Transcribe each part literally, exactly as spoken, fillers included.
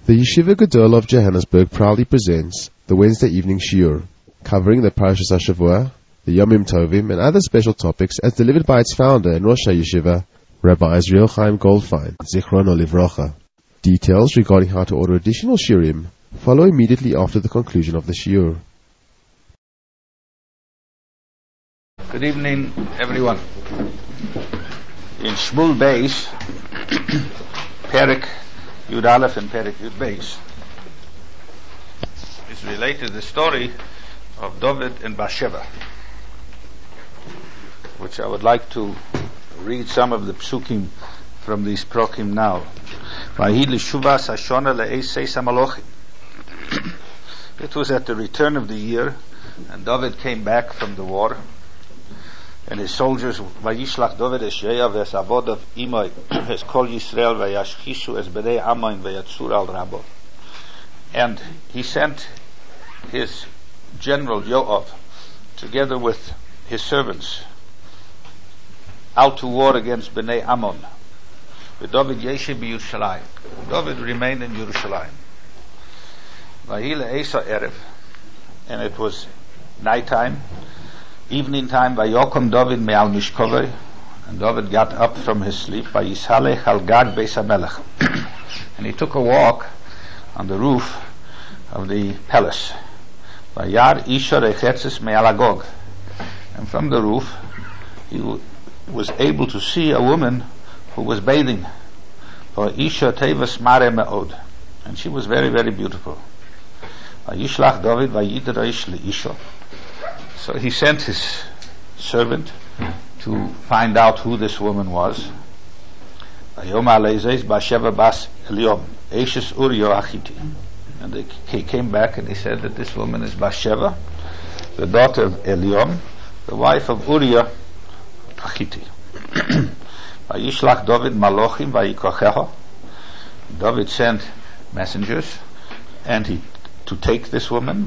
The Yeshiva Gedol of Johannesburg proudly presents the Wednesday evening shiur, covering the Parashas HaShavua, the Yomim Tovim, and other special topics as delivered by its founder and Rosh HaYeshiva, Rabbi Israel Chaim Goldfein, Zichrono Livrocha. Details regarding how to order additional shiurim follow immediately after the conclusion of the shiur. Good evening, everyone. In Shmuel Beis, Perek Yud Aleph and Perek Yud Beis, is related the story of David and Bathsheba, which I would like to read some of the psukim from these prokim now. It was at the return of the year, and David came back from the war, and his soldiers, Vayishlach David es Yoav es avodav imay es kol Yisrael vayashchishu es bnei Ammon vayatzur al Rabo. And he sent his general Yoav, together with his servants, out to war against bnei Ammon. But David yeshe b'Yerushalayim. David remained in Yerushalayim. Vayile Esa erev, and it was nighttime. Evening time, Vayokom David me'al mishkovei, and David got up from his sleep, Vayishalech al gag beis hamelech, and he took a walk on the roof of the palace. Vayar isha rechetzes me'al agog, and from the roof he w- was able to see a woman who was bathing. Isha tevas mare me'od, and she was very, very beautiful. Vayishlach David vayidrash leisha. So he sent his servant to find out who this woman was. And they, he came back and he said that this woman is Bathsheba, the daughter of Eliam, the wife of Uriah Achiti. David sent messengers, and he to take this woman,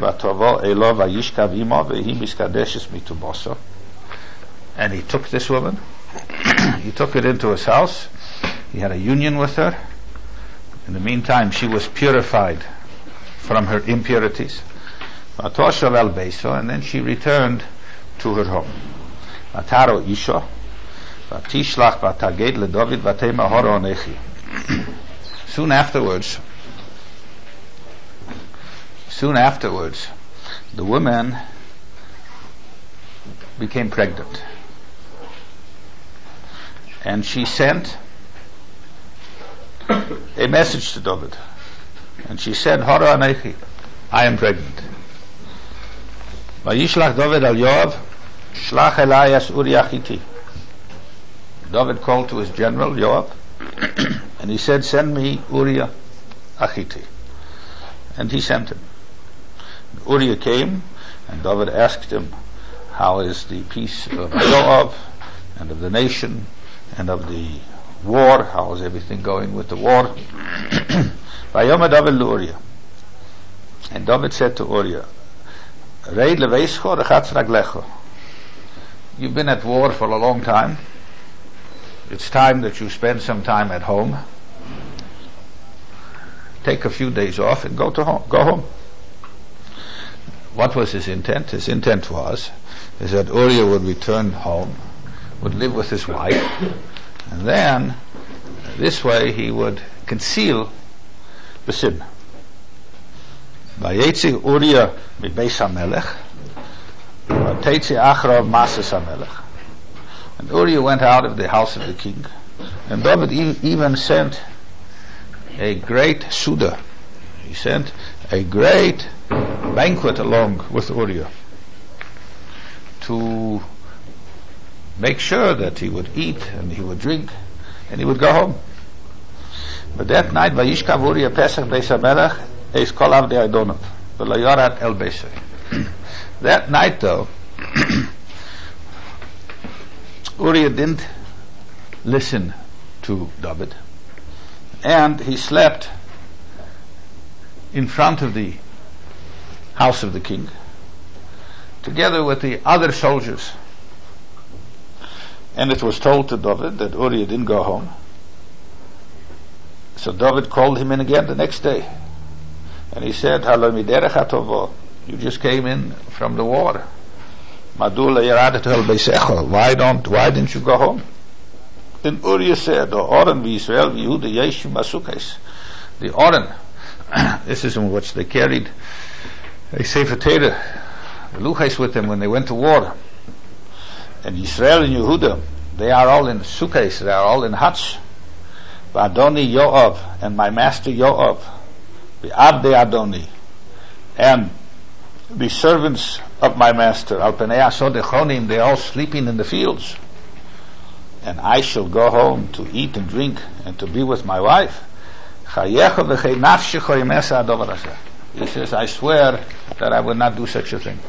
and he took this woman, he took her into his house, he had a union with her. In the meantime, she was purified from her impurities, and then she returned to her home. Soon afterwards, Soon afterwards, the woman became pregnant. And she sent a message to David. And she said, Hora anechi, I am pregnant. Vayishlach David al Yoav, shlach elai es Uriah Achiti. David called to his general, Yoav, and he said, send me Uriah Achiti. And he sent him. Uriah came, and David asked him, how is the peace of Yoav, and of the nation, and of the war? How is everything going with the war? Vayoma David Uriah. And David said to Uriah, Reid leveischo rechatz raglecho. You've been at war for a long time. It's time that you spend some time at home. Take a few days off and go to home. Go home. What was his intent? His intent was is that Uriah would return home, would live with his wife, and then this way he would conceal the sin. Vayetzi Uriah mibeis hamelech, vayetzi achrav masas hamelech. And Uriah went out of the house of the king, and David e- even sent a great suda. He sent a great banquet along with Uriah to make sure that he would eat and he would drink and he would go home. But that night, Vayishkav Uriah Pesach Beis HaMelech Eis Kol Avdei Adonav V'lo Yorat El Beisai. That night, though, Uriah didn't listen to David, and he slept in front of the house of the king, together with the other soldiers. And it was told to David that Uriah didn't go home. So David called him in again the next day. And he said, "Halo miderech hatovo, you just came in from the war. Madula yeradet el beisecho. Why don't, why didn't you go home?" Then Uriah said, "O Oren v'Yisrael v'Yehuda yeshu masukes." The Oren, this is in which they carried a Sefer Torah, the Luchais with them when they went to war. And Yisrael and Yehuda, they are all in sukkahs, they are all in huts. V'Adoni Yoav, and my master Yoav, v'Abdei Adoni, and the servants of my master, Al Penei Asod Echonim, they are all sleeping in the fields. And I shall go home to eat and drink and to be with my wife. He says, I swear that I will not do such a thing.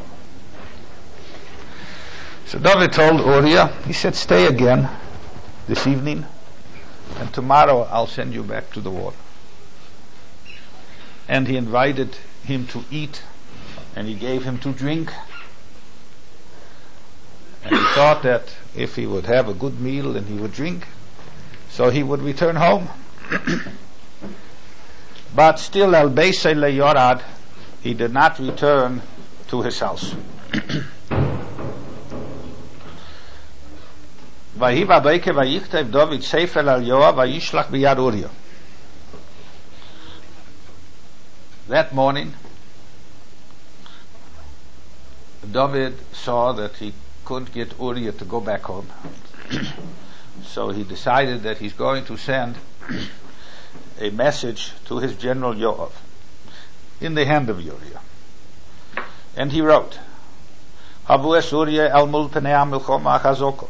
So David told Uriah, he said, stay again this evening, and tomorrow I'll send you back to the war. And he invited him to eat, and he gave him to drink. And he thought that if he would have a good meal and he would drink, so he would return home. But still, al beisei leyorad, he did not return to his house. Vahi babeike vayichtav David sefer al Yoav vayishlach biyad Uriah. That morning, David saw that he couldn't get Uriah to go back home. So he decided that he's going to send a message to his general Yoav in the hand of Uriah. And he wrote, Havu es Uriah el mul penei hamilchoma chazoko.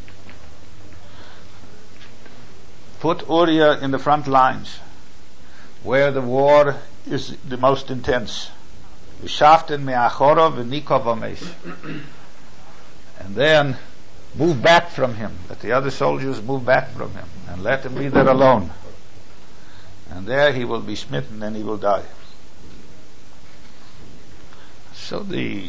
Put Uriah in the front lines where the war is the most intense. V'shaften me'achoro v'nikov ameis. And then move back from him. Let the other soldiers move back from him and let him be there alone. And there he will be smitten and he will die. So the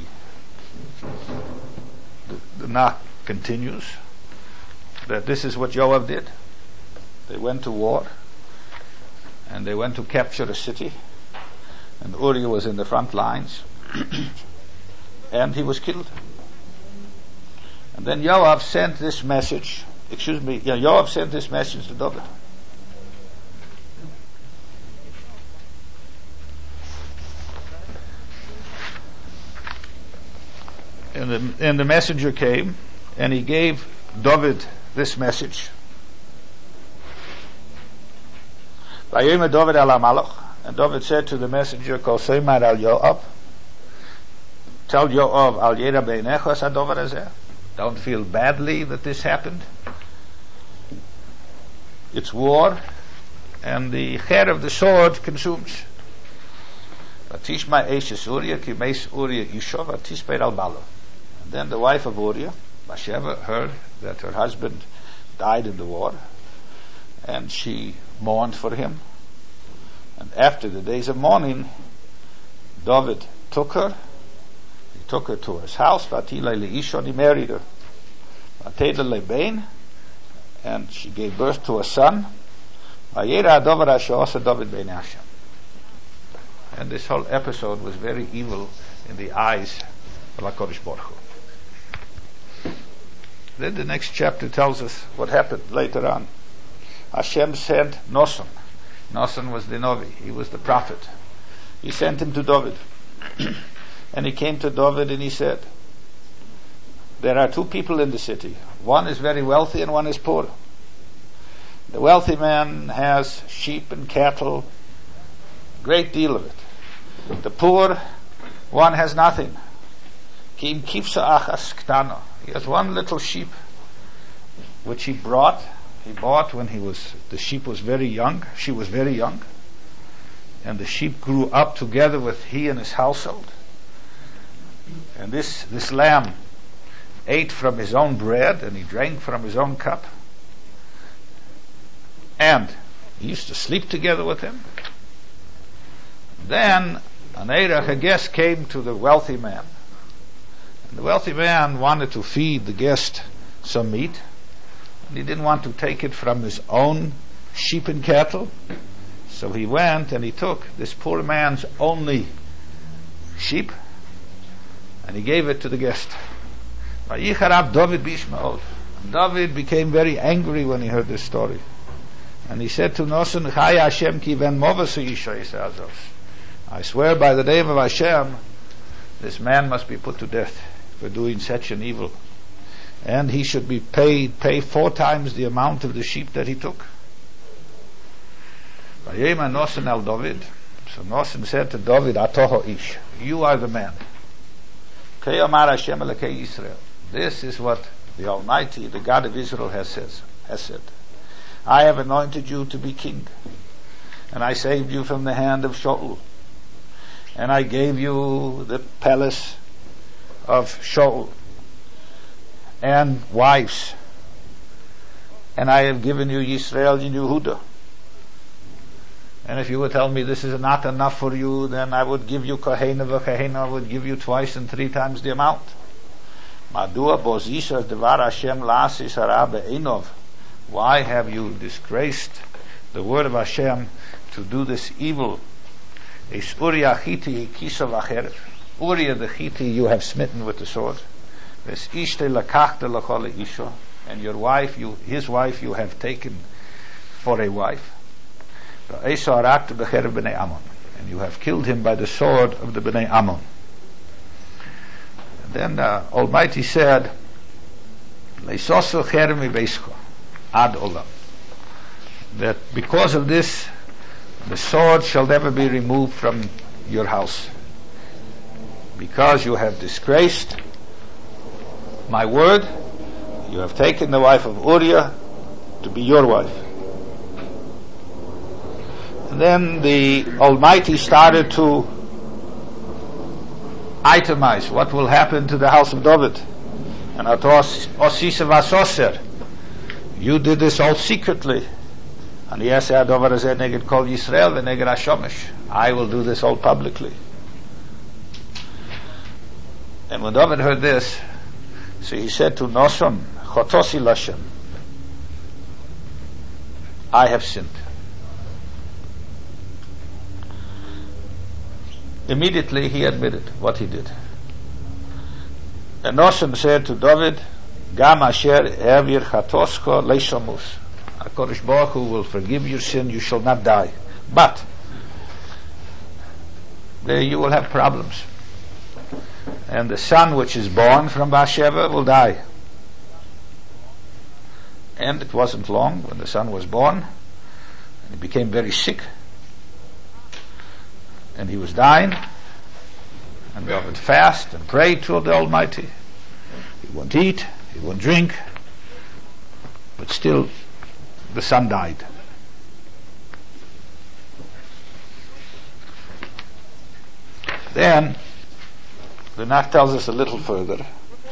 the, the knock continues that this is what Joab did. They went to war and they went to capture a city, and Uriah was in the front lines and he was killed. And then Yoav sent this message, excuse me, yeah, Yoav sent this message to David. And the, and the messenger came and he gave David this message. And David said to the messenger, Kol Seimar al Yoav, tell Yoav, al Yera beinecho es hadover hazeh. Don't feel badly that this happened. It's war, and the hair of the sword consumes. Vatishma eishes Uriah, ki meis Uriah Yishov, vatisper al balo. And then the wife of Uriah, Bathsheba, heard that her husband died in the war, and she mourned for him. And after the days of mourning, David took her, he took her to his house, Vatile leishon, he married her. Vatele lebein, and she gave birth to a son. Vayera adover asher asa David bein Hashem. And this whole episode was very evil in the eyes of HaKadosh Baruch Hu. Then the next chapter tells us what happened later on. Hashem sent Noson. Noson was the Novi. He was the prophet. He sent him to David. And he came to David and he said, there are two people in the city. One is very wealthy and one is poor. The wealthy man has sheep and cattle, great deal of it. The poor one has nothing. He has one little sheep which he brought. He bought when he was, the sheep was very young, she was very young, and the sheep grew up together with he and his household. And this, this lamb ate from his own bread and he drank from his own cup. And he used to sleep together with him. Then an Eirach, a guest, came to the wealthy man. And the wealthy man wanted to feed the guest some meat. And he didn't want to take it from his own sheep and cattle. So he went and he took this poor man's only sheep and he gave it to the guest. Vayicharab David b'ishmaol. David became very angry when he heard this story. And he said to Noson, Chaya Hashem ki ven movasu isha azos. I swear by the name of Hashem, this man must be put to death for doing such an evil. And he should be paid, pay four times the amount of the sheep that he took. Vayema Noson el David. So Noson said to David, Atoho ish, you are the man. Kei amar Hashem elokei Yisrael. This is what the Almighty, the God of Israel, has said. Has said. I have anointed you to be king, and I saved you from the hand of Shaul, and I gave you the palace of Shaul, and wives, and I have given you Yisrael and Yehuda. And if you would tell me this is not enough for you, then I would give you Kohena v'Kohena, I would give you twice and three times the amount. Madua bozisha devar Hashem la'asis hara be'enov. Why have you disgraced the word of Hashem to do this evil? Es Uriah Chiti kisa v'acheref. Uriah the Chiti you have smitten with the sword. Ves ishte lakachta l'chol isha. And your wife, you, his wife, you have taken for a wife. Ve'esa harakta b'cheref b'nei Ammon. And you have killed him by the sword of the B'nei Ammon. And then uh, Almighty said, Leisosu cherem mibeischa. Ad olam. That because of this, the sword shall never be removed from your house. Because you have disgraced my word, you have taken the wife of Uriah to be your wife. And then the Almighty started to itemize what will happen to the house of David. And atos osisa vasoser. You did this all secretly. And yes, I will do this all publicly. And when David heard this, so he said to Noson, Chotosi Lashem, I have sinned. Immediately he admitted what he did. And Noson said to David, Gam asher evir chatosko leishamus. HaKadosh Baruch Hu will forgive your sin, you shall not die. But there you will have problems. And the son which is born from Bathsheba will die. And it wasn't long when the son was born, and he became very sick, and he was dying, and David fasted and prayed to the Almighty. He won't eat, he won't drink, but still the son died. Then the Nach tells us a little further.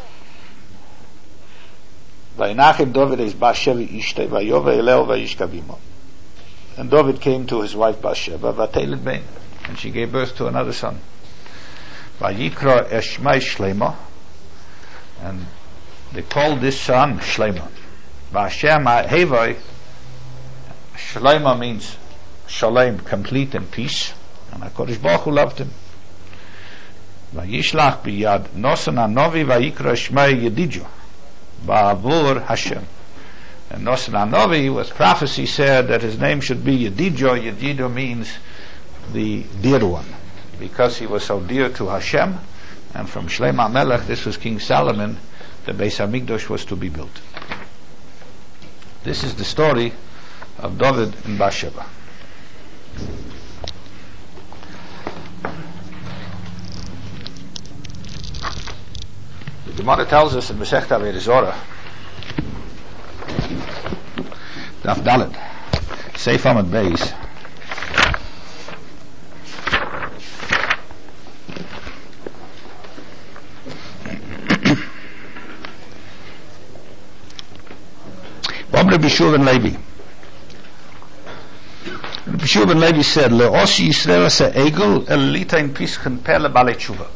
Vayinachem David es Bathsheba ishte vayove eleo vayishkavimo. And David came to his wife Bathsheba, vatelet ben, and she gave birth to another son. Vayikra eshmai Shlema, and they called this son Shlema. Vashem ha'hevoi. Shlema means shalom, complete and peace. And HaKadosh Baruch Hu loved him. Vayishlach biyad Noson hanovi vayikra shmei Yedidjo ba'avur Hashem. And Noson hanovi, with prophecy, said that his name should be Yedidjo. Yedidjo means the dear one, because he was so dear to Hashem. And from Shlomo Melech, this was King Solomon, the Beis Hamikdash was to be built. This is the story of David and Bathsheba. The Gemara tells us in Masechta Avodah Zarah, Daf Dalet, Seif Amud Beis, Rabbi Shua ben Levi. Rabbi Shua ben Levi said, Le'os Yisrael se egel el litain pisken pele balei tshuva.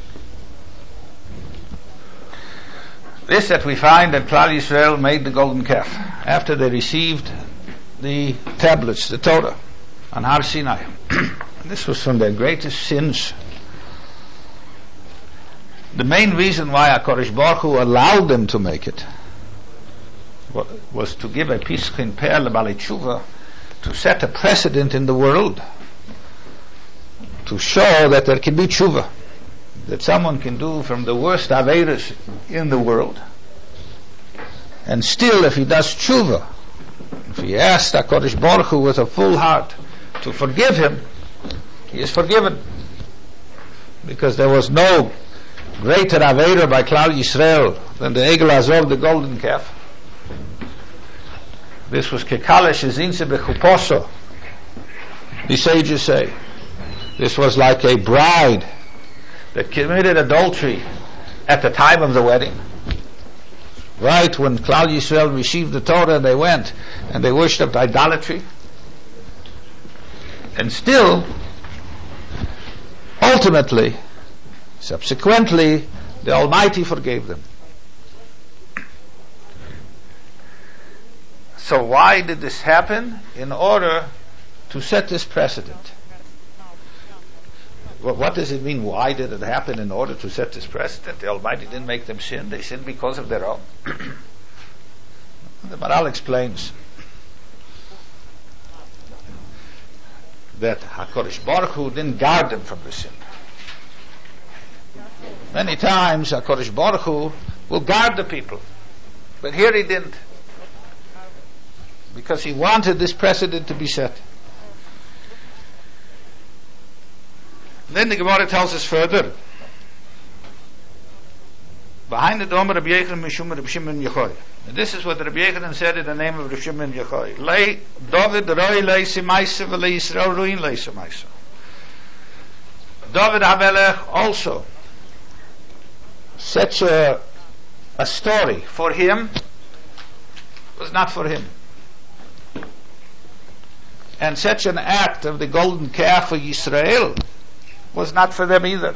This that we find that Klal Yisrael made the golden calf after they received the tablets, the Torah. on Har Sinai. This was from their greatest sins. The main reason why HaKadosh Baruch Hu allowed them to make it was to give a Pischin Per LeBalei Tshuva, to set a precedent in the world, to show that there can be tshuva, that someone can do from the worst averas in the world, and still, if he does tshuva, if he asks HaKadosh Baruch Hu with a full heart to forgive him, he is forgiven, because there was no greater avera by Klal Yisrael than the Egel Azov, the golden calf. This was kekalesh ezinse bechuposo. The sages say this was like a bride that committed adultery at the time of the wedding. Right when Klal Yisrael received the Torah, they went and they worshipped idolatry. And still, ultimately, subsequently, the Almighty forgave them. So why did this happen? In order to set this precedent. Well, what does it mean? Why did it happen? In order to set this precedent. The Almighty didn't make them sin. They sinned because of their own. The Maral explains that HaKadosh Baruch Hu didn't guard them from the sin. Many times HaKadosh Baruch Hu will guard the people, but here he didn't, because he wanted this precedent to be set. Then the Gemara tells us further, behind the dome of Rabbi Yochanan Mishum Rabbi Shimon Yochai. And this is what Rabbi Yochanan said in the name of Rabbi Shimon Yochai. Lei David roi lei simaisa v'lei Yisrael ruin lei simaisa. David HaMelech also such a, a story for him was not for him. And such an act of the golden calf for Yisrael was not for them either.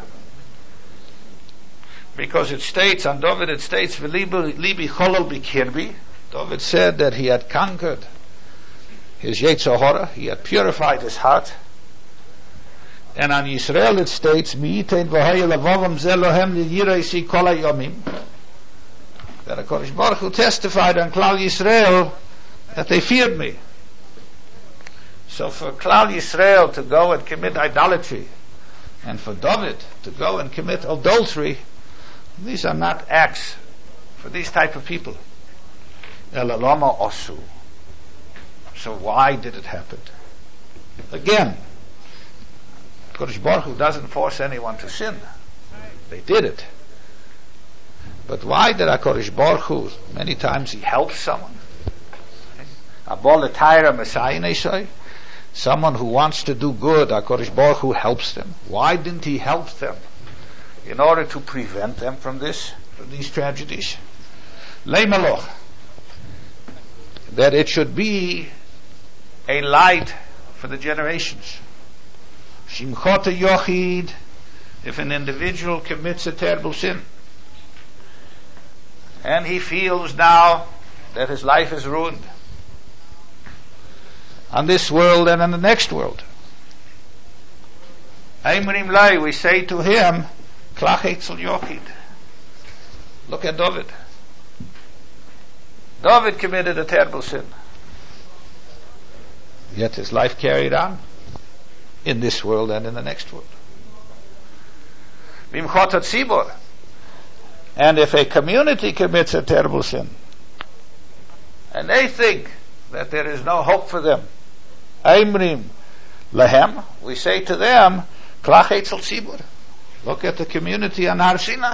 Because it states, on David it states, Libi cholol bikirbi. David said that he had conquered his Yetzer Hara, he had purified his heart. And on Yisrael it states, Mi'itein v'haya lavavam zelohem yiraisi kol hayomim. That HaKadosh Baruch Hu testified on Klal Yisrael that they feared me. So for Klal Yisrael to go and commit idolatry, and for David to go and commit adultery, these are not acts for these type of people. Elalama osu. So why did it happen? Again, HaKadosh Baruch Hu doesn't force anyone to sin. They did it. But why did HaKadosh Baruch Hu, many times he helps someone. Someone who wants to do good, HaKadosh Baruch Hu helps them. Why didn't he help them? In order to prevent them from this, from these tragedies. Lei Maloch. That it should be a light for the generations. Shimchota Yochid, if an individual commits a terrible sin, and he feels now that his life is ruined, on this world and in the next world, Eimrim Lai, we say to him, Klach Eitzel Yochid. Look at David. David committed a terrible sin, yet his life carried on in this world and in the next world. Vimchot Tzibor. And if a community commits a terrible sin, and they think that there is no hope for them, Eimrim Lahem, we say to them, Klach Eitzel Tzibor. Look at the community on Har Sinai.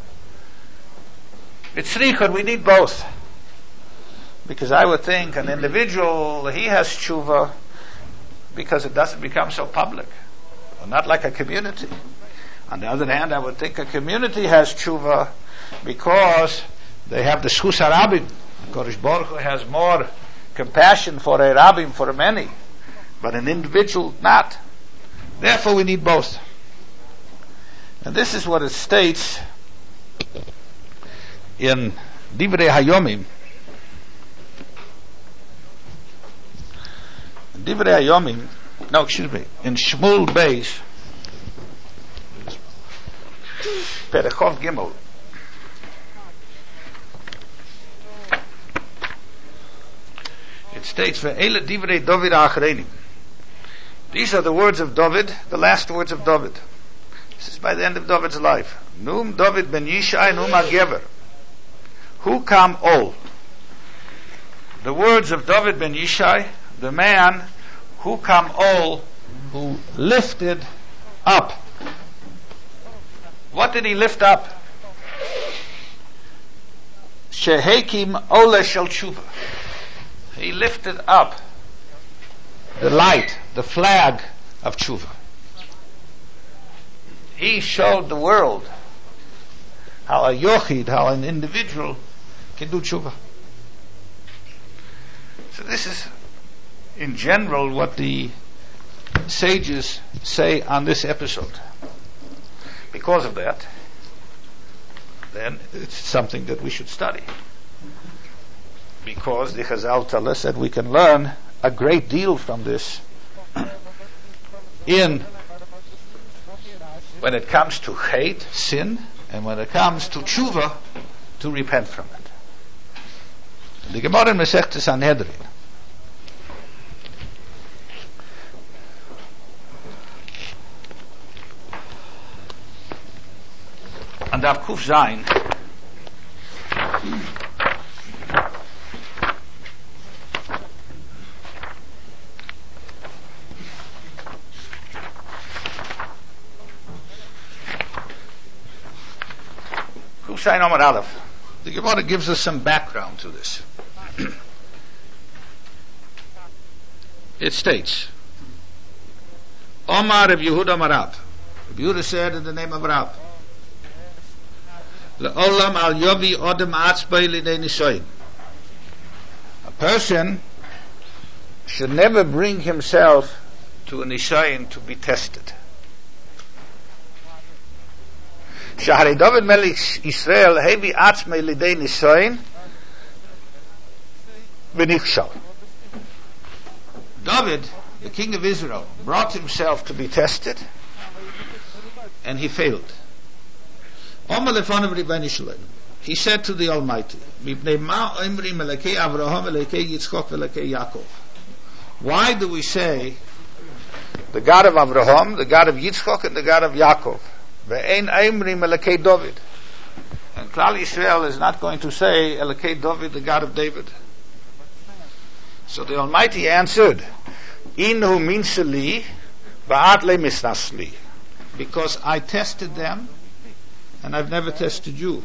It's tzrichot, we need both. Because I would think an individual, he has tshuva because it doesn't become so public. Well, not like a community. On the other hand, I would think a community has tshuva because they have the schus harabim. HaKadosh Baruch Hu has more compassion for a rabbim, for many, but an individual not. Therefore we need both. And this is what it states in Divrei Hayomim. Divrei Hayomim, no, excuse me, in Shmuel Beis, Perechov Gimel, it states, "Ve'ele divrei David ha'achreinim." These are the words of David, the last words of David. This is by the end of David's life. Num David ben Yishai, num ha'gever. Who kam ol? The words of David ben Yishai, the man who kam ol, who lifted up. What did he lift up? Shehekim ole shel tshuva. He lifted up the light, the flag of tshuva. He showed the world how a yochid, how an individual can do tshuva. So this is, in general, what the sages say on this episode. Because of that, then it's something that we should study. Because the Chazal tell us that we can learn a great deal from this in when it comes to hate, sin, and when it comes to tshuva, to repent from it. The Gemara in Masechta Sanhedrin, and Daf Kuf Zayin, Kuf Zayin Omar Aleph. The Gemara gives us some background to this. It states, Omar Rav Yehuda Marab. Rav Yehuda said in the name of Rab, Le'olam al yovi odem atzbei lidei nisoyin. A person should never bring himself to a nisoyin to be tested. Shahari David Melech Israel hevi atzmei lidei nisoyin v'nichshal. David, the king of Israel, brought himself to be tested, and he failed. He said to the Almighty, why do we say the God of Avraham, the God of Yitzchok, and the God of Yaakov? And Klal Yisrael is not going to say Elokei David, the God of David. So the Almighty answered, Inu minseli ba'at le misnasli, because I tested them and I've never tested you.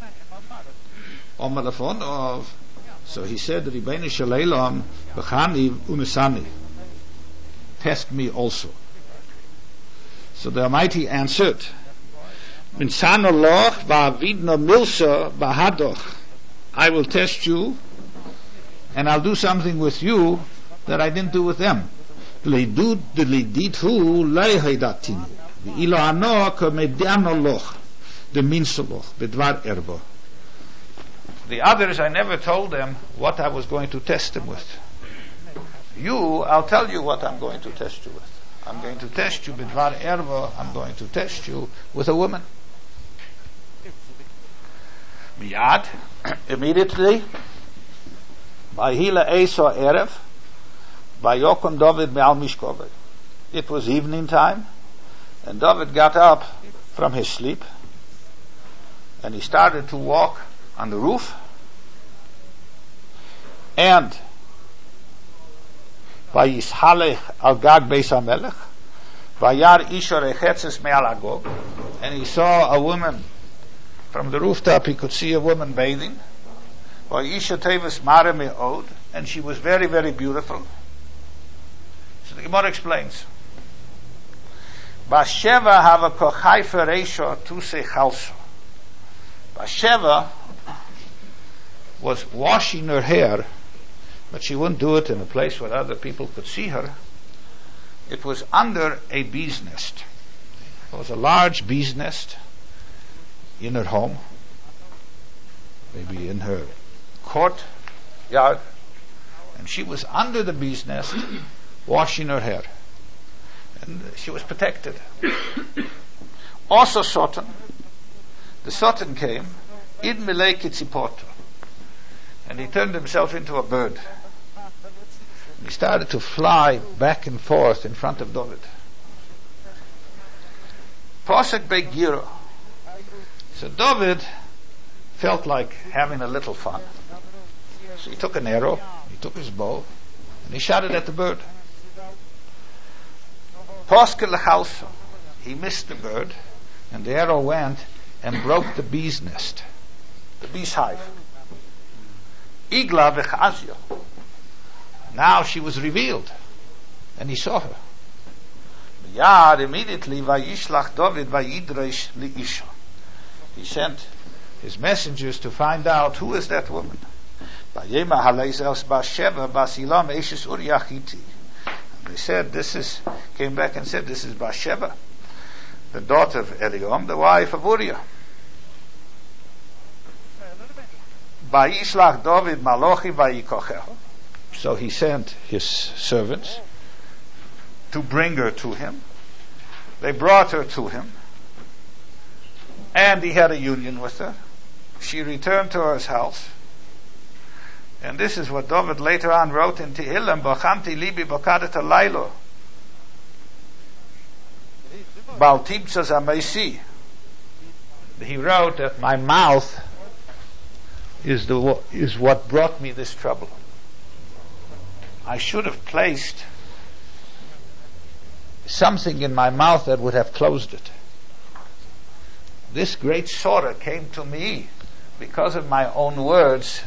Of, so he said, Ribeinu Shaleilam b'chani u'misani, test me also. So the Almighty answered, Minsano loch va'avidno milsa ba'hadoch, I will test you and I'll do something with you that I didn't do with them. Leidud delidithu leihedatinu v'ilo ano komediano loch the minsoloch bedvar erbo. The others, I never told them what I was going to test them with. You, I'll tell you what I'm going to test you with. I'm going to test you bedvar erbo. I'm going to test you with a woman. Miyad, immediately, Vayhila Esau Erev, Vayokom David me'al mishkovei. It was evening time, and David got up from his sleep, and he started to walk on the roof, and Vayishalech al gag beis hamelech, Vayar isha rechetzes me'al agog, and he saw a woman from the rooftop. He could see a woman bathing. Vayisha tevis mare me'od, and she was very, very beautiful. So the Gemara explains, Basheva hava kochai fereisha tu se chalso. Basheva was washing her hair, but she wouldn't do it in a place where other people could see her. It was under a bee's nest. It was a large bee's nest in her home, maybe in her courtyard, and she was under the bee's nest washing her hair. And she was protected. Also Sotan. The Sotan came, in Milei Kitzipoto. And he turned himself into a bird. He started to fly back and forth in front of David. Posek Begiro. So David felt like having a little fun. So he took an arrow, he took his bow, and he shot it at the bird. Posek Lechalso. He missed the bird, and the arrow went and broke the bee's nest, the bee's hive. Igla v'chazio. Now she was revealed, and he saw her. Yad immediately vayishlach David vayidreish liisha. He sent his messengers to find out who is that woman. Vayema haleizels Bathsheba basilam eshes Uriah Hitti. They said, this is, came back and said, this is Bathsheba, the daughter of Eliam, the wife of Uriah. Vayishlach David malochi vayikocheho. So he sent his servants to bring her to him. They brought her to him, and he had a union with her. She returned to his house, and this is what David later on wrote in Tehillim: "Bachamti libi bakadet alaylo, bal tibtzas amesi." He wrote that my mouth is the is what brought me this trouble. I should have placed something in my mouth that would have closed it. This great sorrow came to me because of my own words,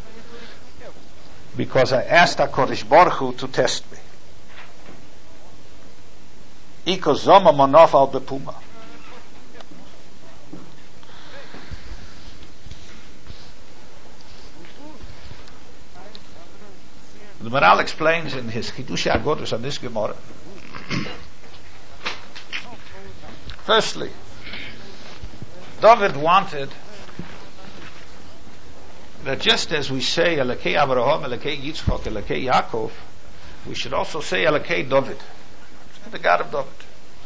because I asked HaKadosh Baruch Hu to test me. Iko zoma monof al bepuma. The Maral explains in his Chidushei HaGodros on this Gemara. Firstly, David wanted that just as we say Elokei Avraham, Elokei Yitzchak, Elokei Yaakov, we should also say Elokei David, the God of David.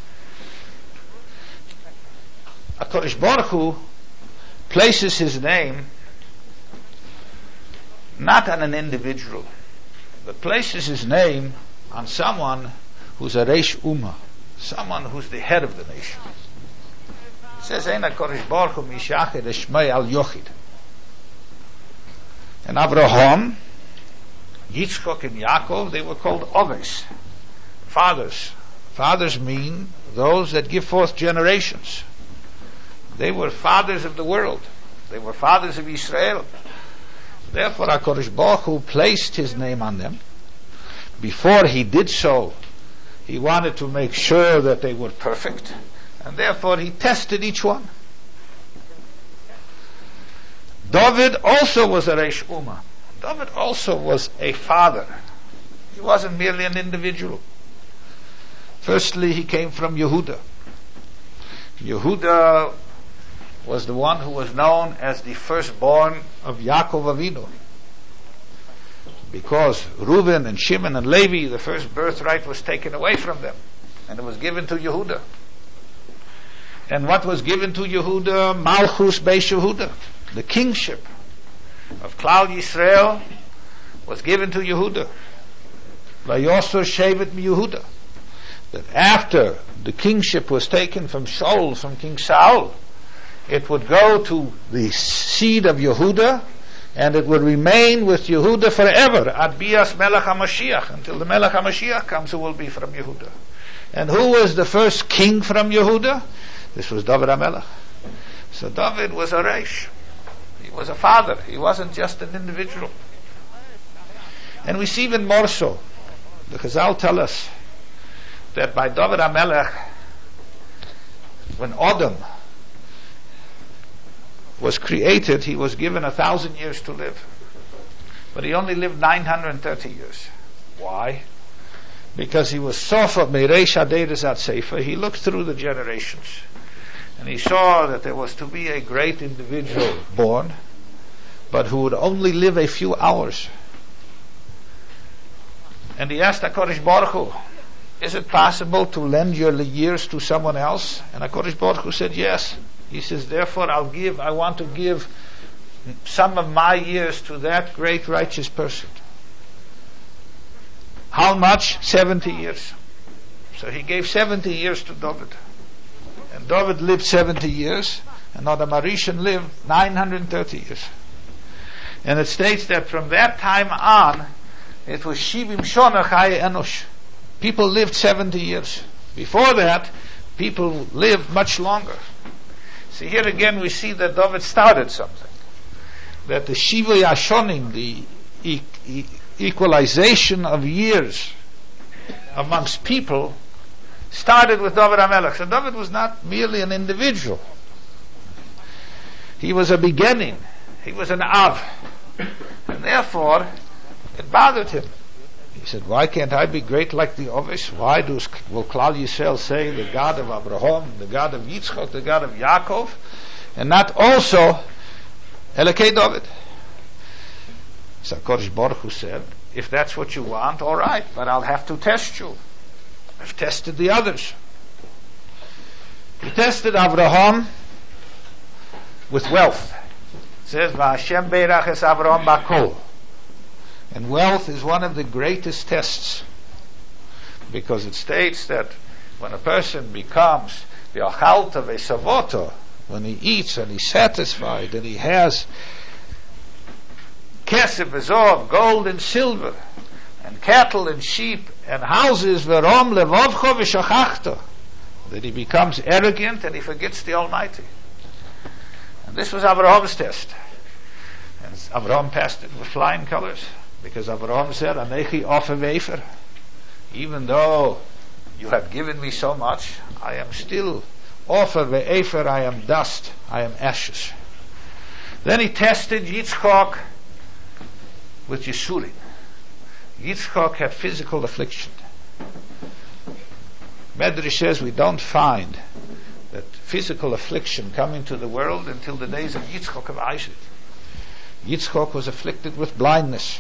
HaKadosh Baruch Hu places his name not on an individual, but places his name on someone who's a Reish Ummah, someone who's the head of the nation. It says, Ein HaKadosh Baruch Hu mishached eshmei al yochid. And Avraham, Yitzchak, and Yaakov, they were called Oves, fathers. Fathers mean those that give forth generations. They were fathers of the world. They were fathers of Israel. Therefore, HaKadosh Baruch Hu placed his name on them. Before he did so, he wanted to make sure that they were perfect, and therefore he tested each one. David also was a Reish Ummah. David also was a father. He wasn't merely an individual. Firstly, he came from Yehuda. Yehuda was the one who was known as the firstborn of Yaakov Avinu, because Reuben and Shimon and Levi, the first birthright was taken away from them, and it was given to Yehuda. And what was given to Yehuda? Malchus Beis Yehuda, the kingship of Klal Yisrael, was given to Yehuda. Vayosor Shevet mi Yehuda. That after the kingship was taken from Shaul, from King Saul, it would go to the seed of Yehuda, and it would remain with Yehuda forever, ad bias Melech HaMashiach, until the Melech HaMashiach comes, who will be from Yehuda. And who was the first king from Yehuda? This was David HaMelech. So David was a Reish. He was a father. He wasn't just an individual. And we see even more so. The Chazal tell us that by David HaMelech, when Adam was created, he was given a thousand years to live. But he only lived nine hundred thirty years. Why? Because he was Sofa Meireish Hadeiros Ad Sefer. He looked through the generations, and he saw that there was to be a great individual born, but who would only live a few hours. And he asked HaKadosh Baruch Hu, is it possible to lend your years to someone else? And HaKadosh Baruch Hu said, yes. He says, therefore I'll give, I want to give some of my years to that great righteous person. How much? seventy years. So he gave seventy years to David. And David lived seventy years, and Adam HaRishon lived nine hundred thirty years. And it states that from that time on, it was Shivim Shona Chai Enosh. People lived seventy years. Before that, people lived much longer. See, here again we see that David started something. That the Shiva Yashonim, the e- e- equalization of years amongst people, started with David HaMelech. So David was not merely an individual. He was a beginning. He was an Av. And therefore, it bothered him. He said, why can't I be great like the Ovish? Why does, will Klal Yisrael say the God of Abraham, the God of Yitzchak, the God of Yaakov, and not also Elokei David? So HaKadosh Baruch Hu said, if that's what you want, all right, but I'll have to test you. I've tested the others. He tested Abraham with wealth. It says, V'Hashem beirach es Abraham b'kol. And wealth is one of the greatest tests, because it states that when a person becomes the achalta ve'savoto, when he eats and he's satisfied and he has kesef v'zov, gold and silver, and cattle and sheep and houses, v'rom levovcho v'shachachto, that he becomes arrogant and he forgets the Almighty. And this was Abraham's test. And Abraham passed it with flying colors, because Abraham said, Anechi ofer ve'efer, even though you have given me so much, I am still ofer ve'efer, I am dust, I am ashes. Then he tested Yitzchak with Yisurim. Yitzchak had physical affliction. Medrash says we don't find that physical affliction come into the world until the days of Yitzchak of Isaac. Yitzchak was afflicted with blindness.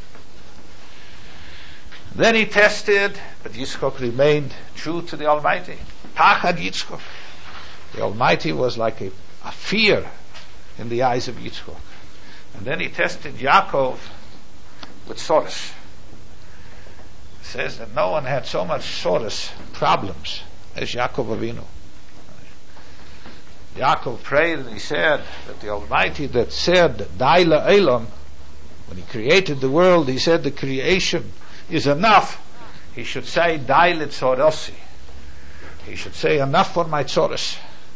Then he tested, but Yitzchak remained true to the Almighty. Pachad Yitzchak. The Almighty was like a, a fear in the eyes of Yitzchak. And then he tested Yaakov with Soros. It says that no one had so much Soros problems as Yaakov Avinu. Yaakov prayed and he said that the Almighty that said Dai la'elam, when he created the world, he said the creation is enough. He should say Dai litzorosi. He should say enough for my tzoros.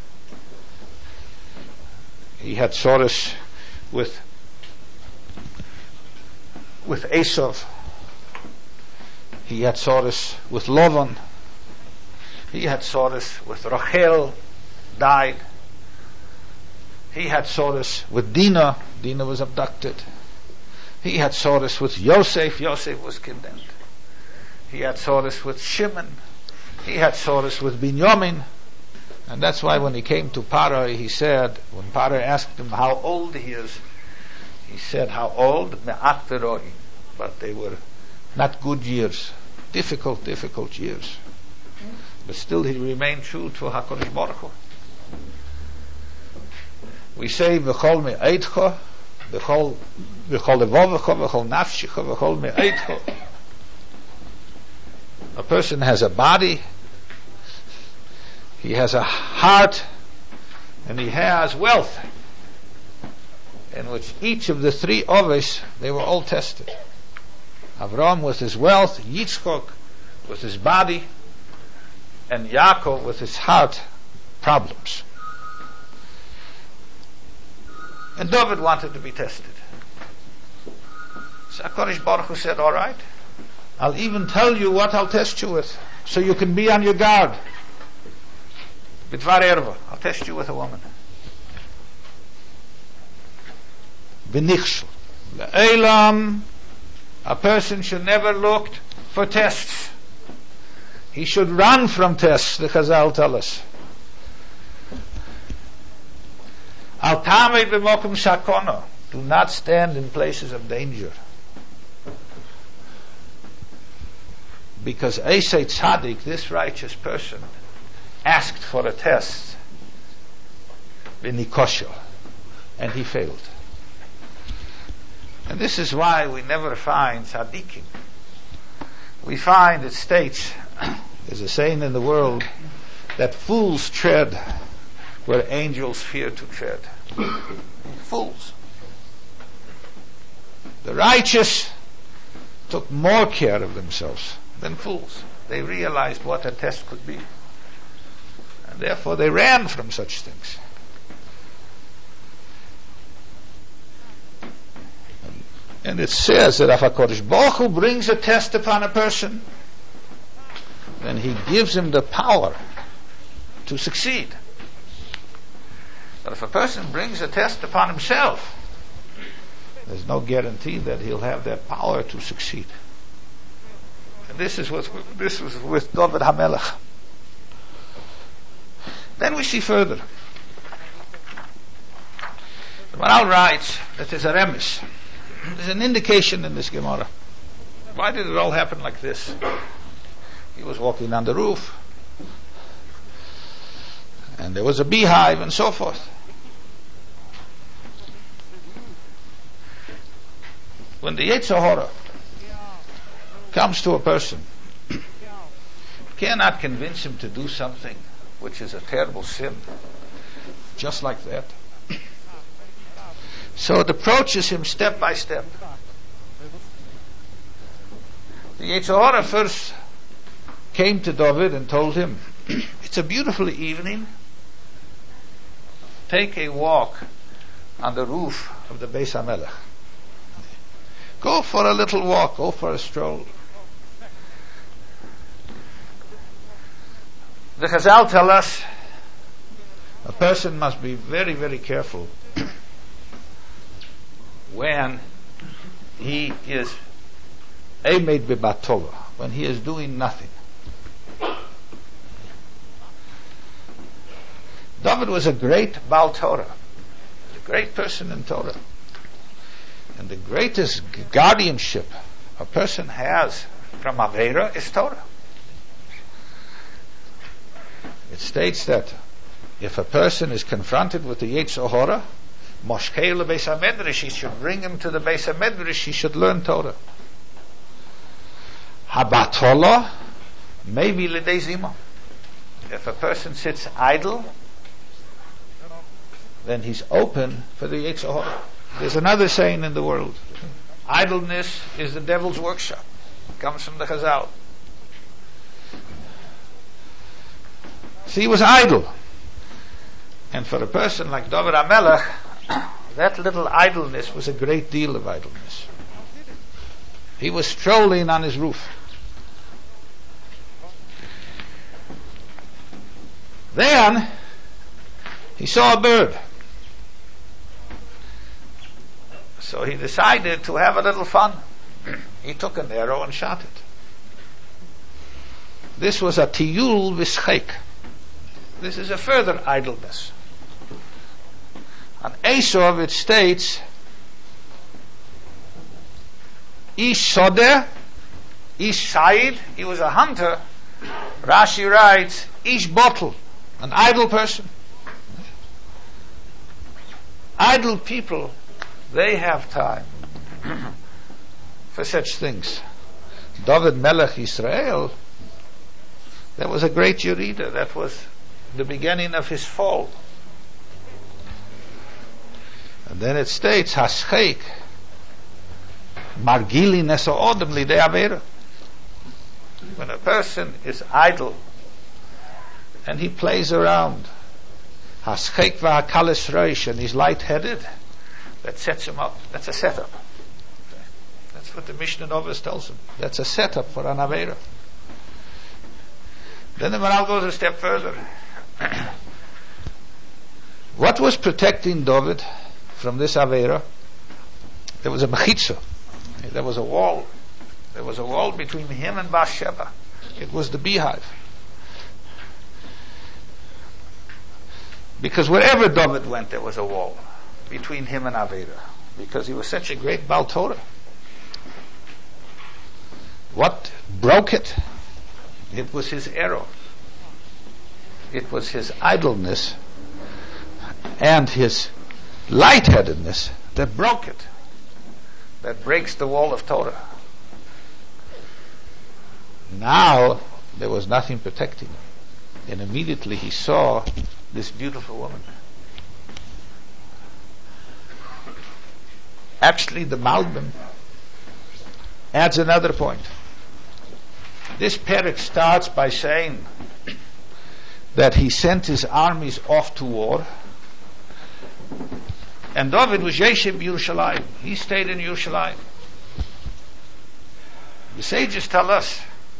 He had tzoros with with Esav. He had tzoros with Lavan. He had tzoros with Rachel, died. He had tzoros with Dinah. Dinah was abducted. He had tzoros with Yosef. Yosef was condemned. He had tzoros with Shimon. He had tzoros with Binyamin. And that's why when he came to Paro, he said, when Paro asked him how old he is, he said, how old? Me'at teroi. But they were not good years. Difficult, difficult years. But still he remained true to HaKadosh Baruch Hu. We say, V'chol me'eitcho, V'chol levovecho, V'chol nafshecho, V'chol me'eitcho. A person has a body, he has a heart, and he has wealth, in which each of the three oves, they were all tested. Avram with his wealth, Yitzchak with his body, and Yaakov with his heart problems. And David wanted to be tested. So HaKadosh Baruch Hu said, all right, I'll even tell you what I'll test you with, so you can be on your guard. B'dvar erva, I'll test you with a woman. B'nichshel. Le'elam, a person should never look for tests. He should run from tests, the Chazal tell us. Al tamei b'mokum sakono. Do not stand in places of danger. because Esei Tzaddik, this righteous person, asked for a test, v'nikosho, and he failed. And this is why we never find tzaddikim. We find, it states, there's a saying in the world, that fools tread where angels fear to tread. Fools. The righteous took more care of themselves than fools. They realized what a test could be. And therefore they ran from such things. And it says that if HaKadosh Baruch Hu brings a test upon a person, then he gives him the power to succeed. But if a person brings a test upon himself, there's no guarantee that he'll have that power to succeed. And this is what this was with David HaMelech. Then we see further. The Maharal writes that there's a remes. There's an indication in this Gemara. Why did it all happen like this? He was walking on the roof, and there was a beehive and so forth. When the Yetzer Hara comes to a person, you cannot convince him to do something which is a terrible sin, just like that. So it approaches him step by step. The Yetzer Hara first came to David and told him, it's a beautiful evening, take a walk on the roof of the Beis HaMelech. Go for a little walk, go for a stroll. The Chazal tell us a person must be very, very careful when he is Eimed Bebatova, when he is doing nothing. David was a great Baal Torah, a great person in Torah. And the greatest guardianship a person has from Aveira is Torah. It states that if a person is confronted with the Yetzer Hara, Moshkei leBeis HaMedrash, he should bring him to the Beis HaMedrash, he should learn Torah. Habatola, maybe l'dei zima. If a person sits idle, then he's open for the Yetzer Hara. There's another saying in the world, idleness is the devil's workshop. It comes from the Chazal. So he was idle. And for a person like David HaMelech, that little idleness was a great deal of idleness. He was strolling on his roof. Then he saw a bird. So he decided to have a little fun. He took an arrow and shot it. This was a tiyul v'schek. This is a further idleness. On Esau it states, Ish Sodeh, Ish Said, he was a hunter. Rashi writes, Ish Bottle, an idle person. Idle people, they have time for such things. David Melech Israel, that was a great Yerida. That was the beginning of his fall. And then it states, Haschek, Margili Neso Odem Lidei Avera. When a person is idle and he plays around, Haschek v'hakalis reish, and he's light-headed, that sets him up. That's a setup. That's what the Mishnah Novus tells him. That's a setup for an Avera. Then the Maharal goes a step further. What was protecting David from this Avera? There was a mechitza. There was a wall. There was a wall between him and Bathsheba. It was the beehive. Because wherever David went, there was a wall between him and Avera. Because he was such a great Baal Torah. What broke it? It was his error. It was his idleness and his lightheadedness that broke it, that breaks the wall of Torah. Now there was nothing protecting him, and immediately he saw this beautiful woman. Actually, the Malbim adds another point. This parak starts by saying that he sent his armies off to war, and David was Yeshiv Yerushalayim. He stayed in Yerushalayim. The sages tell us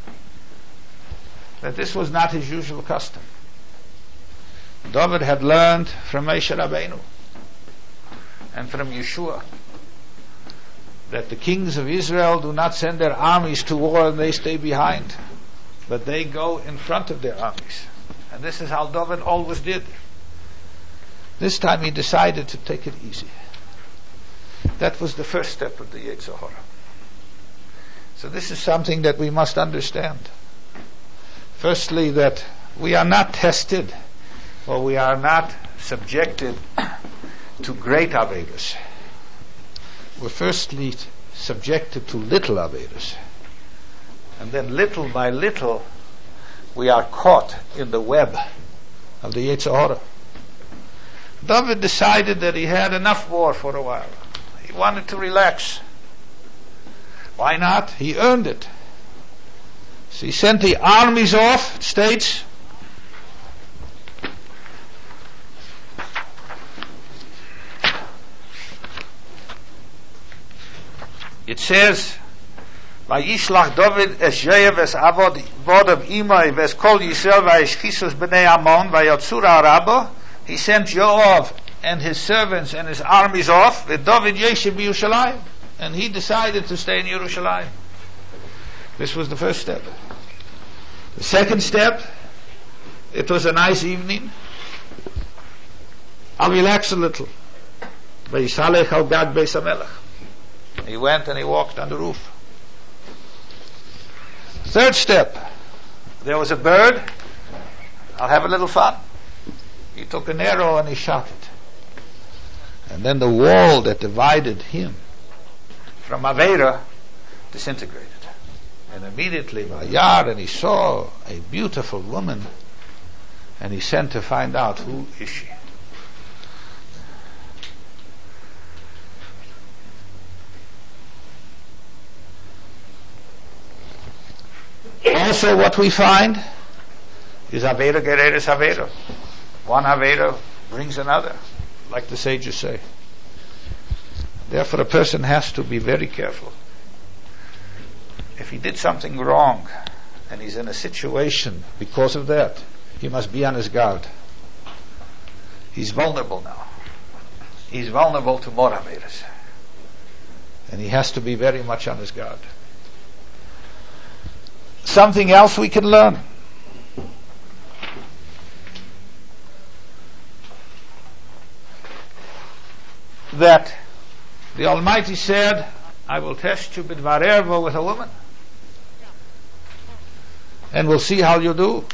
that this was not his usual custom. David had learned from Moshe Rabbeinu and from Yeshua that the kings of Israel do not send their armies to war and they stay behind, but they go in front of their armies. And this is how David always did. This time he decided to take it easy. That was the first step of the Yetzer Hara. So this is something that we must understand. Firstly, that we are not tested, or we are not subjected to great Avedas. We're firstly subjected to little Avedas. And then little by little, we are caught in the web of the Yetzer Hara. David decided that he had enough war for a while. He wanted to relax. Why not? He earned it. So he sent the armies off. It states, it says, Vayishlach David es Yoav es Avod Vod of Imai ves Kol Yisrael vayishchisus b'nei Ammon vayotzura Rabba. He sent Yoav and his servants and his armies off with David Yeshiv Yerushalayim, and he decided to stay in Yerushalayim. This was the first step. The second step, it was a nice evening. I'll relax a little. Vayisalech al gag beis hamelech. He went and he walked on the roof. Third step, there was a bird. I'll have a little fun. He took an arrow and he shot it. And then the wall that divided him from Avera disintegrated. And immediately Vayar, and he saw a beautiful woman, and he sent to find out, who is she? Also what we find is Avera Gereres Avera. One Avera brings another, like the sages say. Therefore a person has to be very careful. If he did something wrong and he's in a situation because of that, he must be on his guard. He's vulnerable now. He's vulnerable to more Averas. And he has to be very much on his guard. Something else we can learn. That the Almighty said, I will test you b'dvar erva with a woman, and we'll see how you do.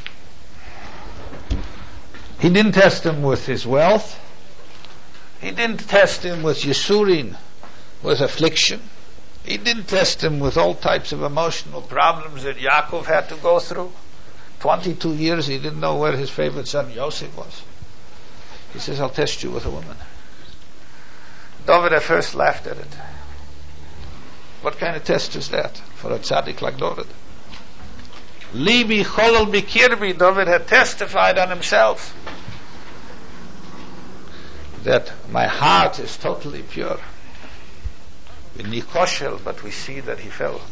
He didn't test him with his wealth. He didn't test him with yisurin, with affliction. He didn't test him with all types of emotional problems that Yaakov had to go through. Twenty-two years he didn't know where his favorite son Yosef was. He says, I'll test you with a woman. David at first laughed at it. What kind of test is that for a tzaddik like David? Libi cholol bikirbi. David had testified on himself that my heart is totally pure. Nikoshel, but we see that he fell.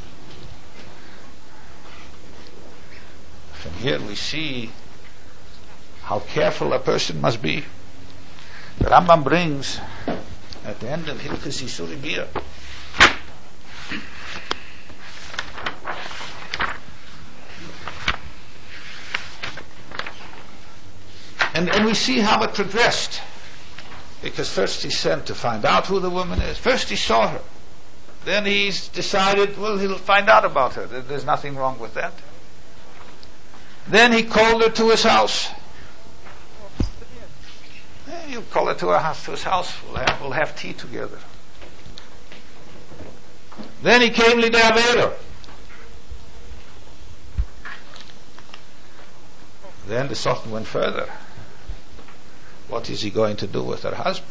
From here we see how careful a person must be. The Rambam brings at the end of Hilchos Yisuri Bia and, and we see how it progressed, because first he sent to find out who the woman is. First he saw her, then he's decided, well, he'll find out about her. There's nothing wrong with that. Then he called her to his house. Eh, you call her to her house, to his house. We'll have, we'll have tea together. Then he came to the Avera. Then the Sultan went further. What is he going to do with her husband?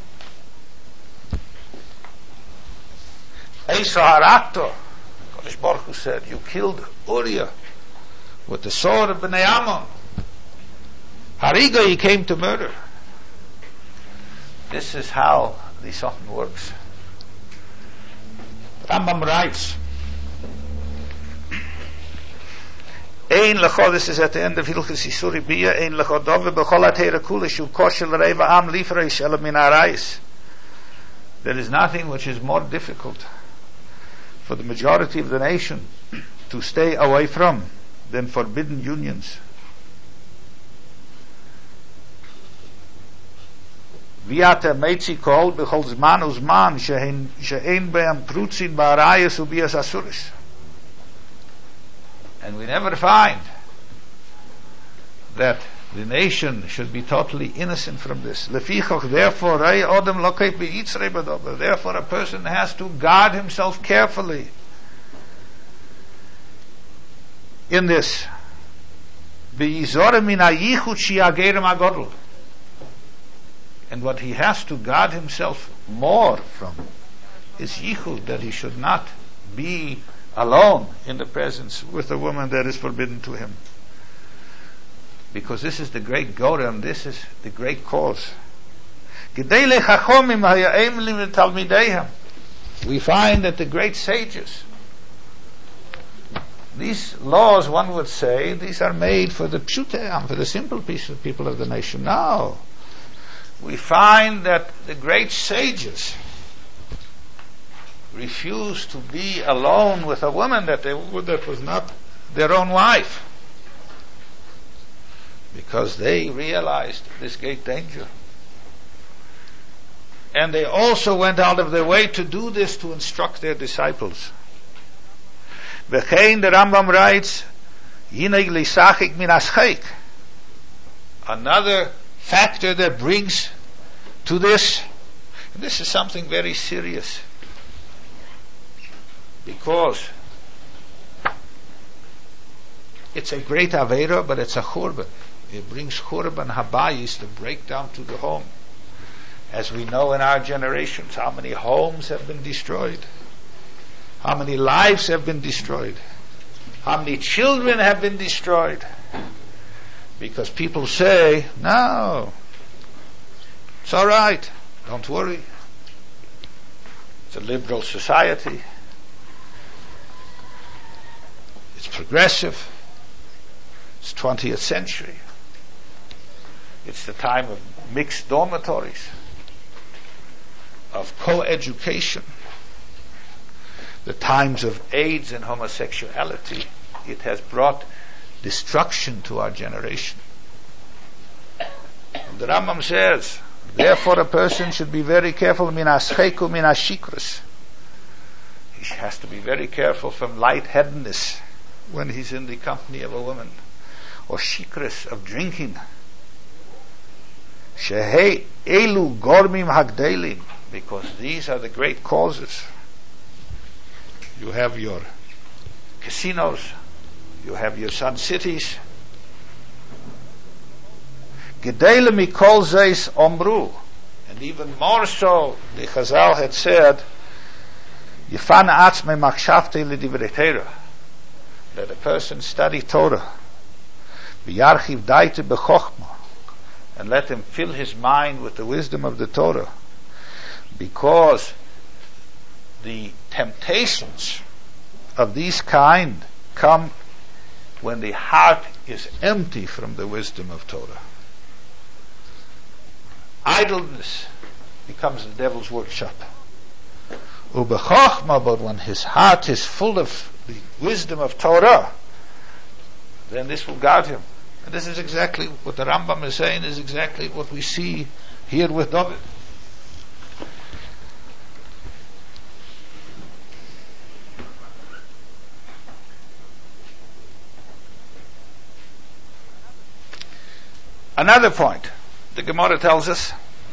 Esa harakto. Kodesh Baruch Hu said, you killed Uriah with the sword of Bnei Ammon. Hariga, he came to murder. This is how the Sultan works. Rambam writes, Ein lecho, this is at the end of Hilchos Isuri Biyah, Ein lecho dove b'chol atera kula shu koshel reiva am lifreish ela min harayis. There is nothing which is more difficult for the majority of the nation to stay away from than forbidden unions. Viata meitzi kol b'chol zman uzman she'ein be'am prutzin ba'arayis u'biyas asuris. And we never find that the nation should be totally innocent from this. Lefichach, therefore, therefore a person has to guard himself carefully in this. And what he has to guard himself more from is yichud, that he should not be alone in the presence with a woman that is forbidden to him. Because this is the great Gorem, this is the great cause. We find that the great sages, these laws, one would say, these are made for the pshuteam, for the simple people of the nation. No. We find that the great sages refused to be alone with a woman that they that was not their own wife, because they realized this great danger, and they also went out of their way to do this to instruct their disciples. V'chein, the Rambam writes, Yineg lisachik min aschek. Another factor that brings to this, and this is something very serious, because it's a great Avera, but it's a Churban. It brings Churban Habayis, the breakdown to the home. As we know in our generations, how many homes have been destroyed, how many lives have been destroyed, how many children have been destroyed, because people say, no, it's all right, don't worry, it's a liberal society, it's progressive, it's twentieth century, it's the time of mixed dormitories, of co-education, the times of AIDS and homosexuality. It has brought destruction to our generation. And the Rambam says, therefore a person should be very careful, min ascheku min ashikrus. He has to be very careful from lightheadedness when he's in the company of a woman, or shikrus, of drinking. Shehei elu gormim hagdelim, because these are the great causes. You have your casinos, you have your sun cities. Gedele mikol zeis omru, and even more so, the Chazal had said, Yifan atzme machshavte l'divrei Torah, let a person study Torah, v'yarchiv daite b'chochma, and let him fill his mind with the wisdom of the Torah, because the temptations of these kind come when the heart is empty from the wisdom of Torah. Idleness becomes the devil's workshop. Ubechochma, but when his heart is full of the wisdom of Torah, then this will guard him. And this is exactly what the Rambam is saying, is exactly what we see here with David. Another point, the Gemara tells us,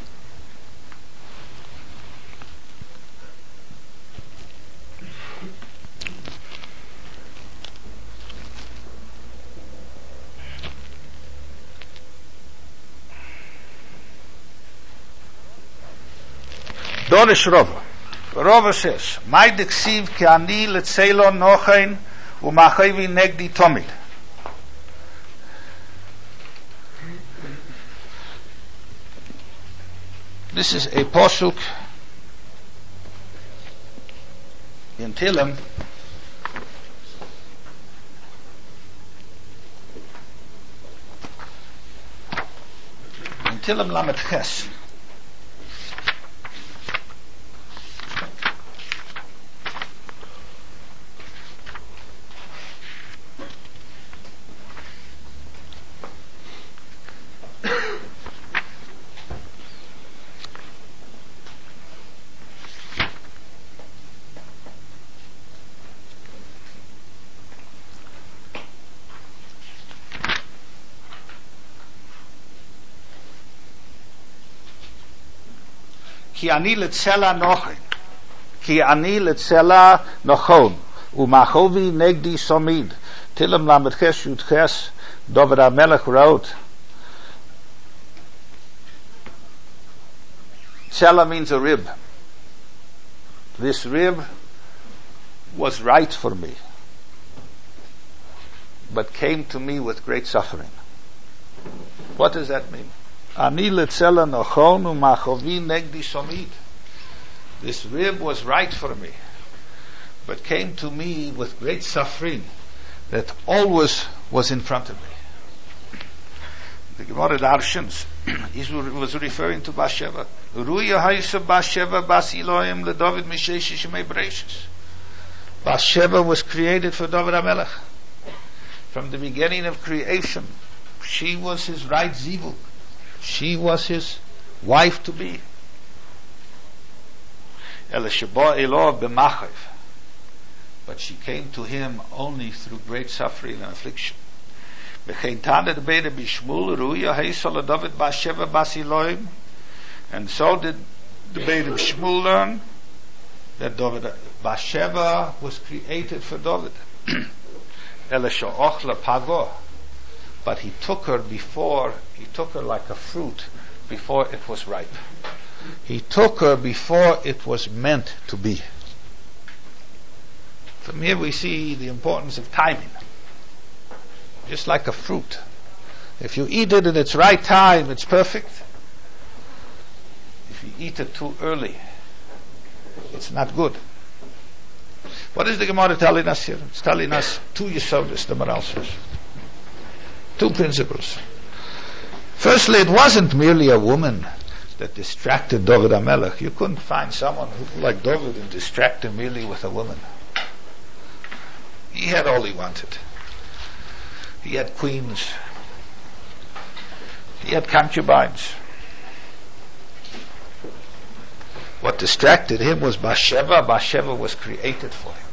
Dorish Rova. Rova says, "My diksiv ki ani letzelo nochain u'machavi negdi tomid." This is a posuk in Tehillim, in Tehillim Lamed Ches. Ki ani letzela nochen, ki ani letzela nochon, u'machovi negdi somid. Tehillim Lamed Ches Yud Ches, David HaMelech wrote, Tzela means a rib. This rib was right for me, but came to me with great suffering. What does that mean? Ani letzela nochon u'machovi negdi somid. This rib was right for me, but came to me with great suffering that always was in front of me. The Gemara Darshans, he was referring to Bathsheba. Ruya haysa Bathsheba bas Elohim leDavid mishesh shemei Bereshis. Bathsheba was created for David HaMelech. From the beginning of creation, she was his right zivug. She was his wife to be. But she came to him only through great suffering and affliction. And so did the Beit of Shmuel learn that David, Bathsheba was created for David. But he took her before, he took her like a fruit before it was ripe. He took her before it was meant to be. From here we see the importance of timing. Just like a fruit. If you eat it in its right time, it's perfect. If you eat it too early, it's not good. What is the Gemara telling us here? It's telling us two yesodis, the Maral says. Two principles. Firstly, it wasn't merely a woman that distracted David HaMelech. You couldn't find someone who, like David and distract him merely with a woman. He had all he wanted. He had queens. He had concubines. What distracted him was Bathsheba. Bathsheba was created for him.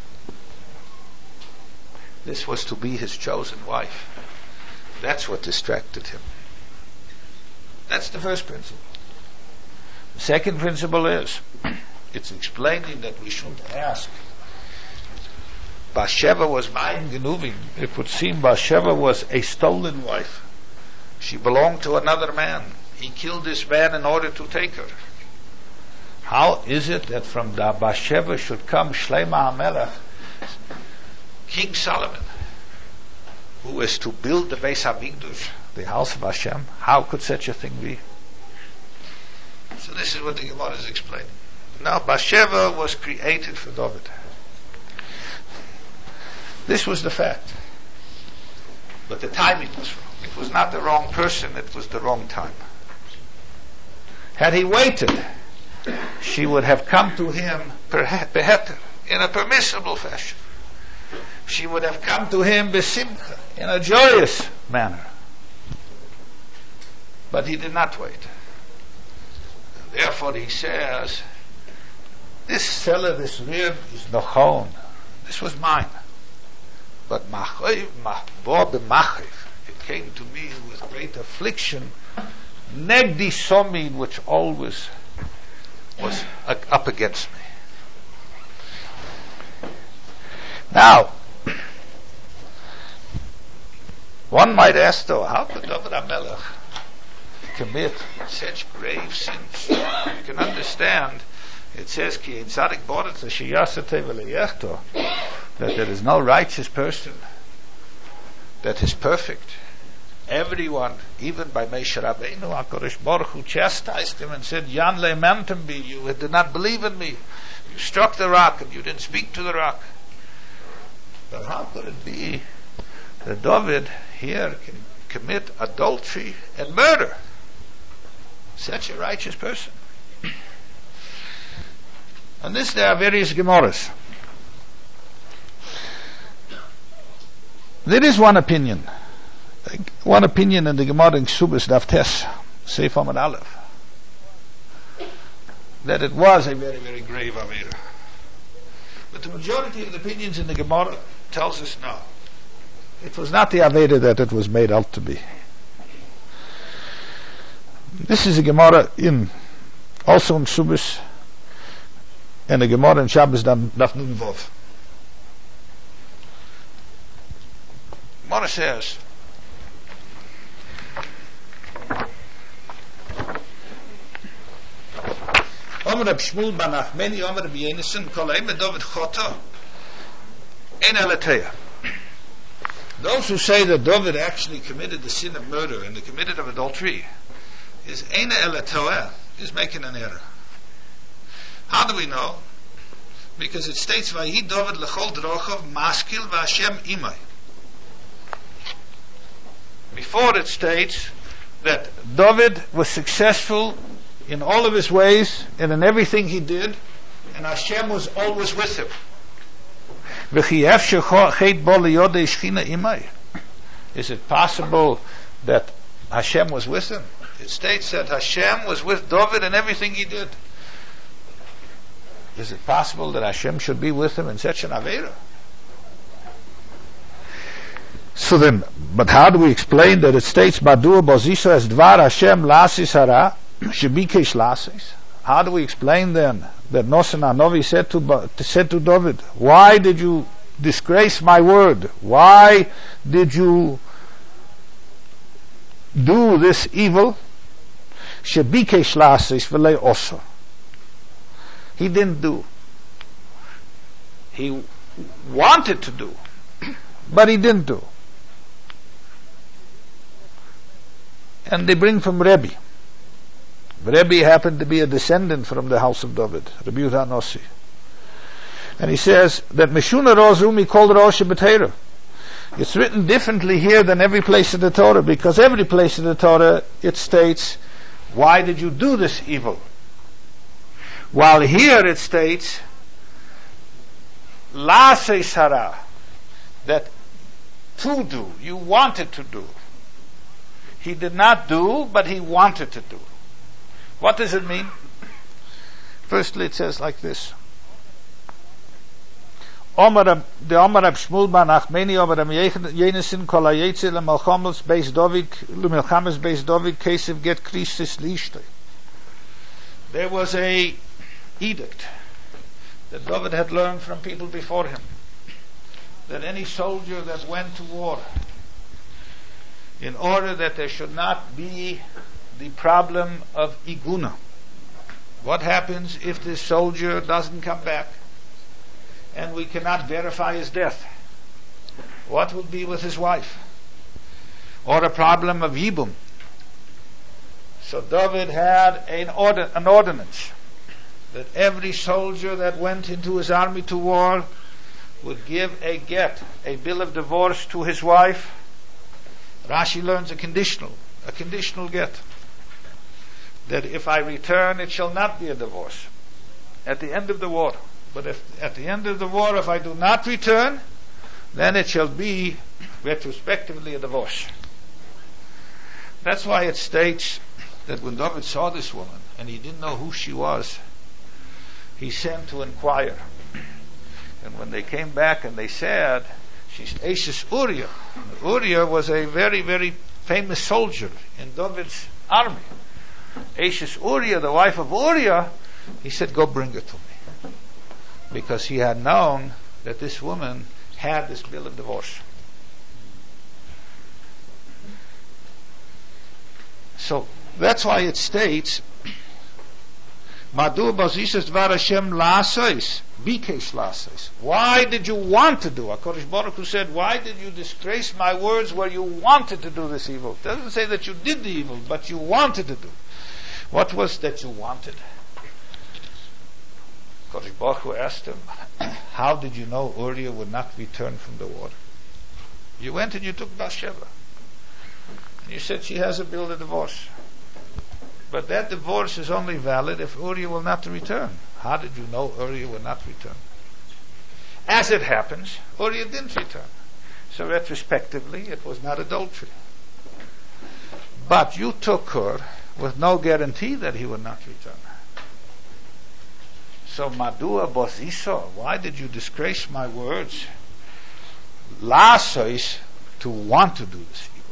This was to be his chosen wife. That's what distracted him. That's the first principle. The second principle is, it's explaining that we should ask. Bathsheba was Mayim Genuvim. It would seem Bathsheba was a stolen wife. She belonged to another man. He killed this man in order to take her. How is it that from the Bathsheba should come Shlomo HaMelech, King Solomon, who is to build the Beis HaMikdash, the house of Hashem? How could such a thing be? So this is what the Gemara is explaining. Now Bathsheba was created for David. This was the fact. But the timing was wrong. It was not the wrong person, it was the wrong time. Had he waited, she would have come to him beheter, in a permissible fashion. She would have come to him besimcha, in a joyous manner. But he did not wait. Therefore he says, this seller, this rib is nochon. This was mine. But machiv, machbo b'machiv, it came to me with great affliction, negdi somin, which always was uh, up against me. Now, one might ask though, how could David HaMelech commit such grave sins? You can understand, it says, Ki ein tzadik boretz l'shiyasatei v'leyechto, that there is no righteous person that is perfect. Everyone, even by Moshe Rabbeinu, HaKadosh Baruch Hu chastised him and said, Yan le'mantem bi, you did not believe in me. You struck the rock and you didn't speak to the rock. But how could it be that David here can commit adultery and murder? Such a righteous person. On this there are various Gemaras. There is one opinion. One opinion in the Gemara in Ksubis Daf Tes, Seif Amud Aleph, that it was a very, very grave Avera. But the majority of the opinions in the Gemara tells us no. It was not the Avera that it was made out to be. This is a Gemara in, also in Ksubis, and a Gemara in Shabbos Daf Nun Vov. Gemara says, Omer Reb Shmuel ben Nachmani, Omer Reb Yenison, Kol Eimed David Chota, Ein Elateya. Those who say that David actually committed the sin of murder and the committed of adultery is Ein Elateya, is making an error. How do we know? Because it states, Vayi David lechol drochav maskil v'Hashem imay. Before it states that David was successful in all of his ways and in everything he did, and Hashem was always with him. Is it possible that Hashem was with him? It states that Hashem was with David in everything he did. Is it possible that Hashem should be with him in such an Avera? So then, but how do we explain that it states Badur Bozisa as Dvar Hashem Lasis Hara Shebikesh Lasis? How do we explain then that Nosan Anovi said to said to David, why did you disgrace my word? Why did you do this evil? Shebikesh Lasis V'lei Oso. He didn't do. He wanted to do, but he didn't do. And they bring from Rebbe. Rebbe happened to be a descendant from the house of David, Rabbi Yehuda Nossi. And he says that Meshuna Rozumi called Rosh B'Teira. It's written differently here than every place in the Torah, because every place in the Torah it states, why did you do this evil? While here it states, La Seisara, that to do, you wanted to do. He did not do, but he wanted to do. What does it mean? Firstly, it says like this. Omar the Omar Reb Shmuel ben Nachmani Omar Reb Yenison kol hayetze lemalchamas beis David lemalchamas beis David kesev get Christus lishte. There was a edict that David had learned from people before him, that any soldier that went to war, in order that there should not be the problem of iguna. What happens if this soldier doesn't come back and we cannot verify his death? What would be with his wife? Or a problem of yibum. So David had an, order, an ordinance that every soldier that went into his army to war would give a get, a bill of divorce to his wife. Rashi learns a conditional, a conditional get. That if I return, it shall not be a divorce. At the end of the war. But if at the end of the war, if I do not return, then it shall be retrospectively a divorce. That's why it states that when David saw this woman, and he didn't know who she was, he sent to inquire. And when they came back and they said, She's Ashes Uriah. Uriah was a very, very famous soldier in David's army. Ashes Uriah, the wife of Uriah, he said, go bring her to me. Because he had known that this woman had this bill of divorce. So that's why it states, Madu bazisas dvar Hashem la'asais, bikesh la'asais. Why did you want to do? HaKadosh Baruch Hu said, why did you disgrace my words where you wanted to do this evil? It doesn't say that you did the evil, but you wanted to do. What was that you wanted? HaKadosh Baruch Hu asked him, how did you know Uriah would not return from the war? You went and you took Bathsheba. And you said she has a bill of divorce. But that divorce is only valid if Uriah will not return. How did you know Uriah will not return? As it happens, Uriah didn't return. So retrospectively, it was not adultery. But you took her with no guarantee that he would not return. So Madua Boziso, why did you disgrace my words? Lasois, to want to do this evil.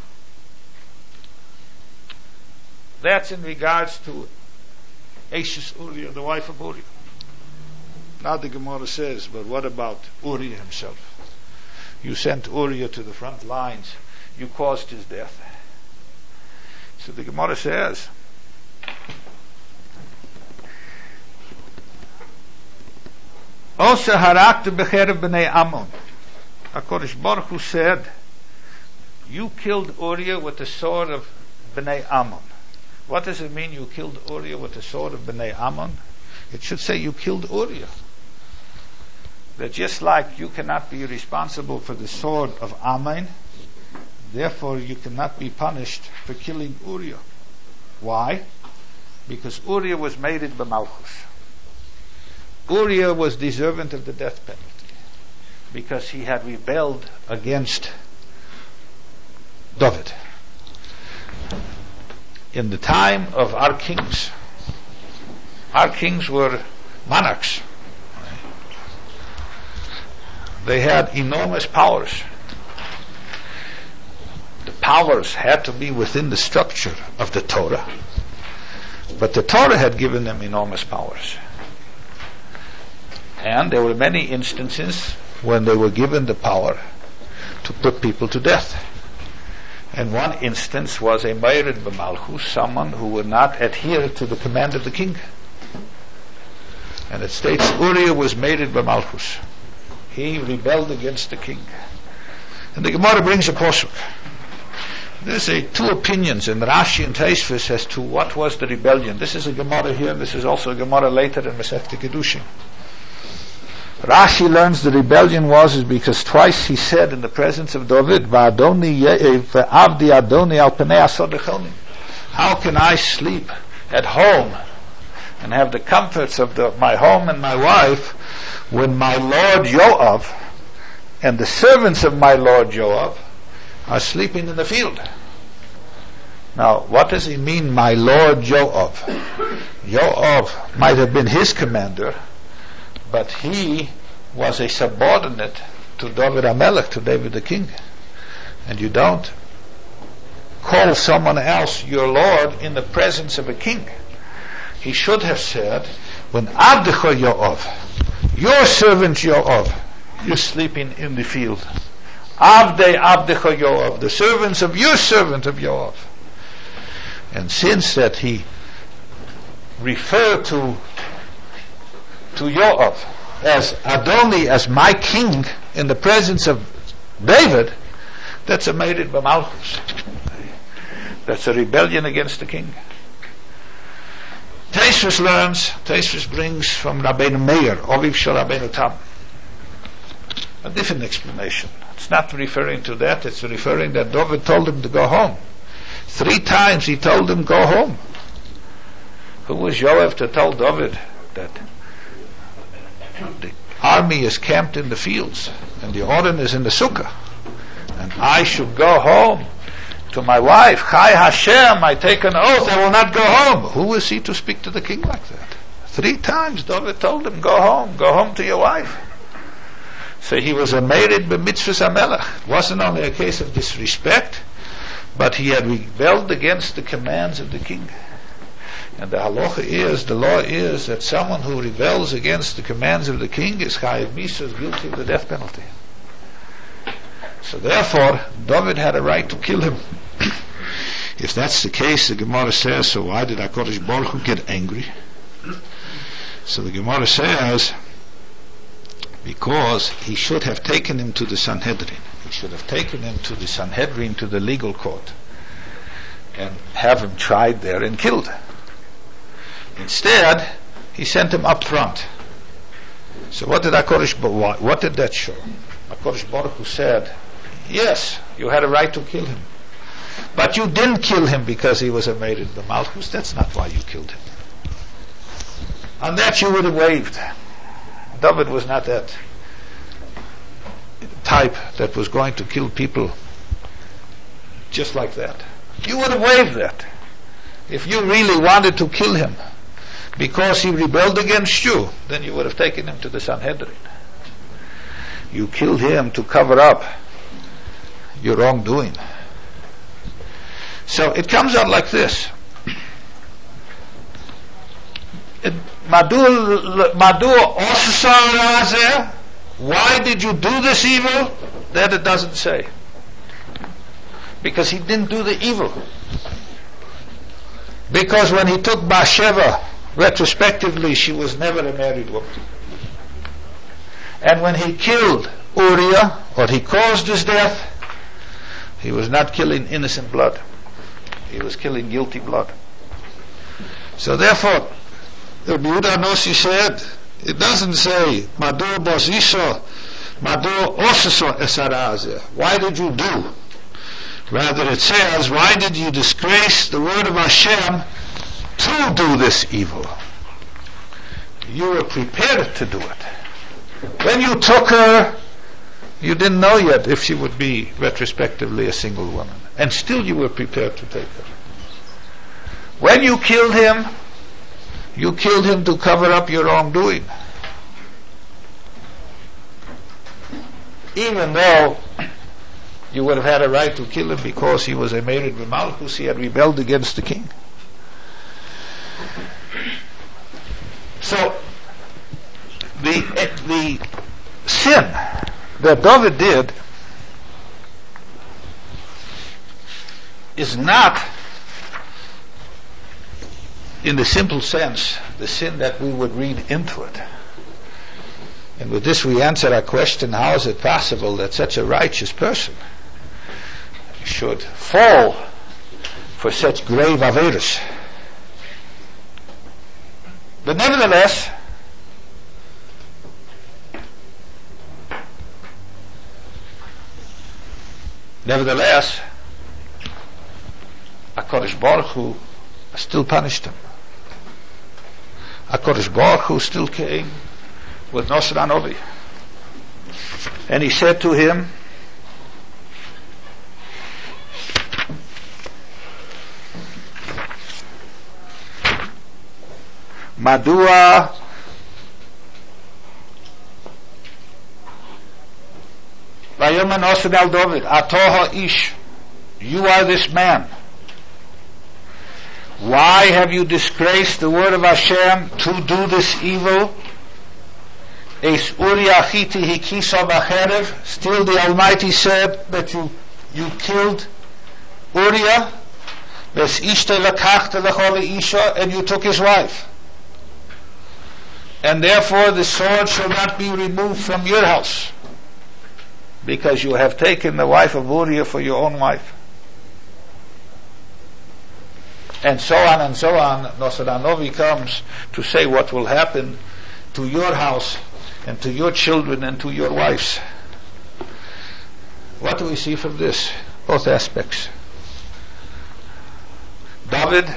That's in regards to Ashes Uriah, the wife of Uriah. Now the Gemara says, but what about Uriah himself? You sent Uriah to the front lines. You caused his death. So the Gemara says, Osa harakta becherev b'nei Ammon. HaKadosh Baruch Hu said, you killed Uriah with the sword of B'nai Ammon. What does it mean you killed Uriah with the sword of B'nai Ammon? It should say you killed Uriah. That just like you cannot be responsible for the sword of Ammon, therefore you cannot be punished for killing Uriah. Why? Because Uriah was mated b'malchus. Uriah was deserving of the death penalty because he had rebelled against David. In the time of our kings, our kings were monarchs. They had enormous powers. The powers had to be within the structure of the Torah, but the Torah had given them enormous powers. And there were many instances when they were given the power to put people to death. And one instance was a Meirid b'malchus, someone who would not adhere to the command of the king. And it states Uriah was Meirid b'malchus. He rebelled against the king. And the Gemara brings a posuk. There's a two opinions in Rashi and Tosfos as to what was the rebellion. This is a Gemara here, and this is also a Gemara later in Masechta Kedushin. Rashi learns the rebellion was is because twice he said in the presence of David, "Va'adoni avdi Adoni al penei asod echelnim." How can I sleep at home and have the comforts of the, my home and my wife when my Lord Yoav and the servants of my Lord Yoav are sleeping in the field? Now, what does he mean, my Lord Yoav? Yoav might have been his commander, but he was a subordinate to David HaMelech, to David the king. And you don't call someone else your Lord in the presence of a king. He should have said, when Abdecha Yoav, your servant Yoav, you're sleeping in the field. Avdei Abdecha Yoav, the servants of your servant of Yoav. And since that he referred to to Yoav as Adoni, as my king, in the presence of David, that's a Meirid b'malchus. That's a rebellion against the king. Tosfos learns, Tosfos brings from Rabbeinu Meir, Oviv Shel Rabbeinu Tam, a different explanation. It's not referring to that, it's referring that David told him to go home. Three times he told him, go home. Who was Yoav to tell David that the army is camped in the fields and the Oren is in the sukkah, and I should go home to my wife? Chai Hashem, I take an oath, I will not go home. Who is he to speak to the king like that? Three times David told him, go home, go home to your wife. So he was a merid b'mitzvahs HaMelech. It wasn't only a case of disrespect, but he had rebelled against the commands of the king. And the halacha is, the law is, that someone who rebels against the commands of the king is chayiv misa, is guilty of the death penalty. So therefore, David had a right to kill him. If that's the case, the Gemara says, so why did HaKadosh Baruch Hu get angry? So the Gemara says, because he should have taken him to the Sanhedrin. He should have taken him to the Sanhedrin, to the legal court, and have him tried there and killed. Instead, he sent him up front. So what did HaKadosh Baruch Hu, what did that show? HaKadosh Baruch Hu said, yes, you had a right to kill him. But you didn't kill him because he was a merid b'malchus. That's not why you killed him. On that you would have waved. David was not that type that was going to kill people just like that. You would have waved that. If you really wanted to kill him because he rebelled against you, then you would have taken him to the Sanhedrin. You killed him to cover up your wrongdoing. So it comes out like this. Why did you do this evil? That it doesn't say. Because he didn't do the evil. Because when he took Bathsheba, retrospectively, she was never a married woman. And when he killed Uriah, or he caused his death, he was not killing innocent blood. He was killing guilty blood. So therefore, the Yehuda Nossi said, it doesn't say, Madur bosiso, Madur osiso esaraze. Why did you do? Rather it says, why did you disgrace the word of Hashem to do this evil? You were prepared to do it. When you took her, you didn't know yet if she would be retrospectively a single woman. And still you were prepared to take her. When you killed him, you killed him to cover up your wrongdoing. Even though you would have had a right to kill him because he was a merid b'malchus, he had rebelled against the king. So, the, the sin that David did is not, in the simple sense, the sin that we would read into it. And with this we answer our question, how is it possible that such a righteous person should fall for such grave averos? But nevertheless, nevertheless, HaKadosh Baruch Hu still punished him. HaKadosh Baruch Hu still came with Nosra Novi. And he said to him, Madua Vayomer Nosra al David, Atoha Ish, you are this man. Why have you disgraced the word of Hashem to do this evil? Es Uriah Achiti hikisa b'cherev. Still the Almighty said that you you killed Uriah. Ves ishte lekachta lechol isha, and you took his wife. And therefore the sword shall not be removed from your house, because you have taken the wife of Uriah for your own wife. And so on and so on. Nosra Novi comes to say what will happen to your house and to your children and to your wives. What do we see from this? Both aspects. David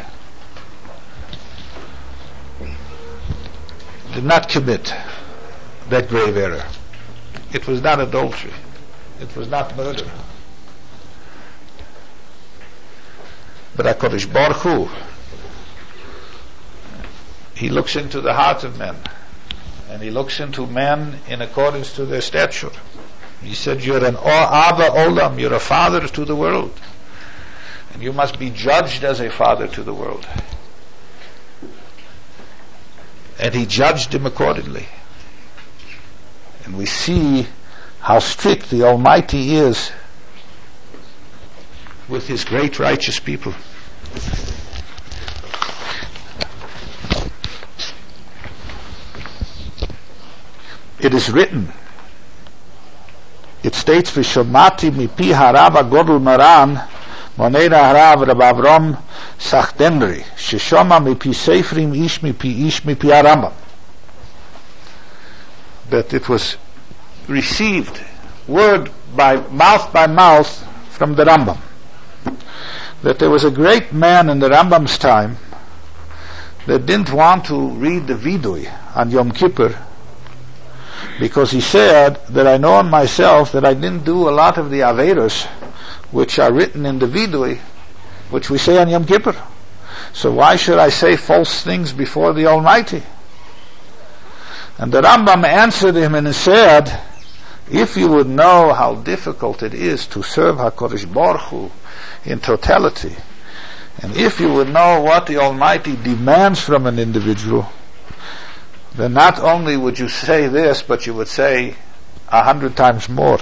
did not commit that grave error. It was not adultery. It was not murder. But HaKadosh Baruch Hu, he looks into the heart of men, and he looks into men in accordance to their stature. He said, you're an Ava Olam, you're a father to the world, and you must be judged as a father to the world. And he judged him accordingly. And we see how strict the Almighty is with his great righteous people. It is written, it states, V'shomati mipi harav agodol maran monera harav Rab Avram Sachdenri sheshoma mipi seifrim ish mipi ish mipi Arambam, that it was received word by mouth by mouth from the Rambam, that there was a great man in the Rambam's time that didn't want to read the Vidui on Yom Kippur, because he said that I know in myself that I didn't do a lot of the Averos which are written in the Vidui, which we say on Yom Kippur. So why should I say false things before the Almighty? And the Rambam answered him and said, if you would know how difficult it is to serve HaKadosh Baruch Hu in totality, and if you would know what the Almighty demands from an individual, then not only would you say this, but you would say a hundred times more.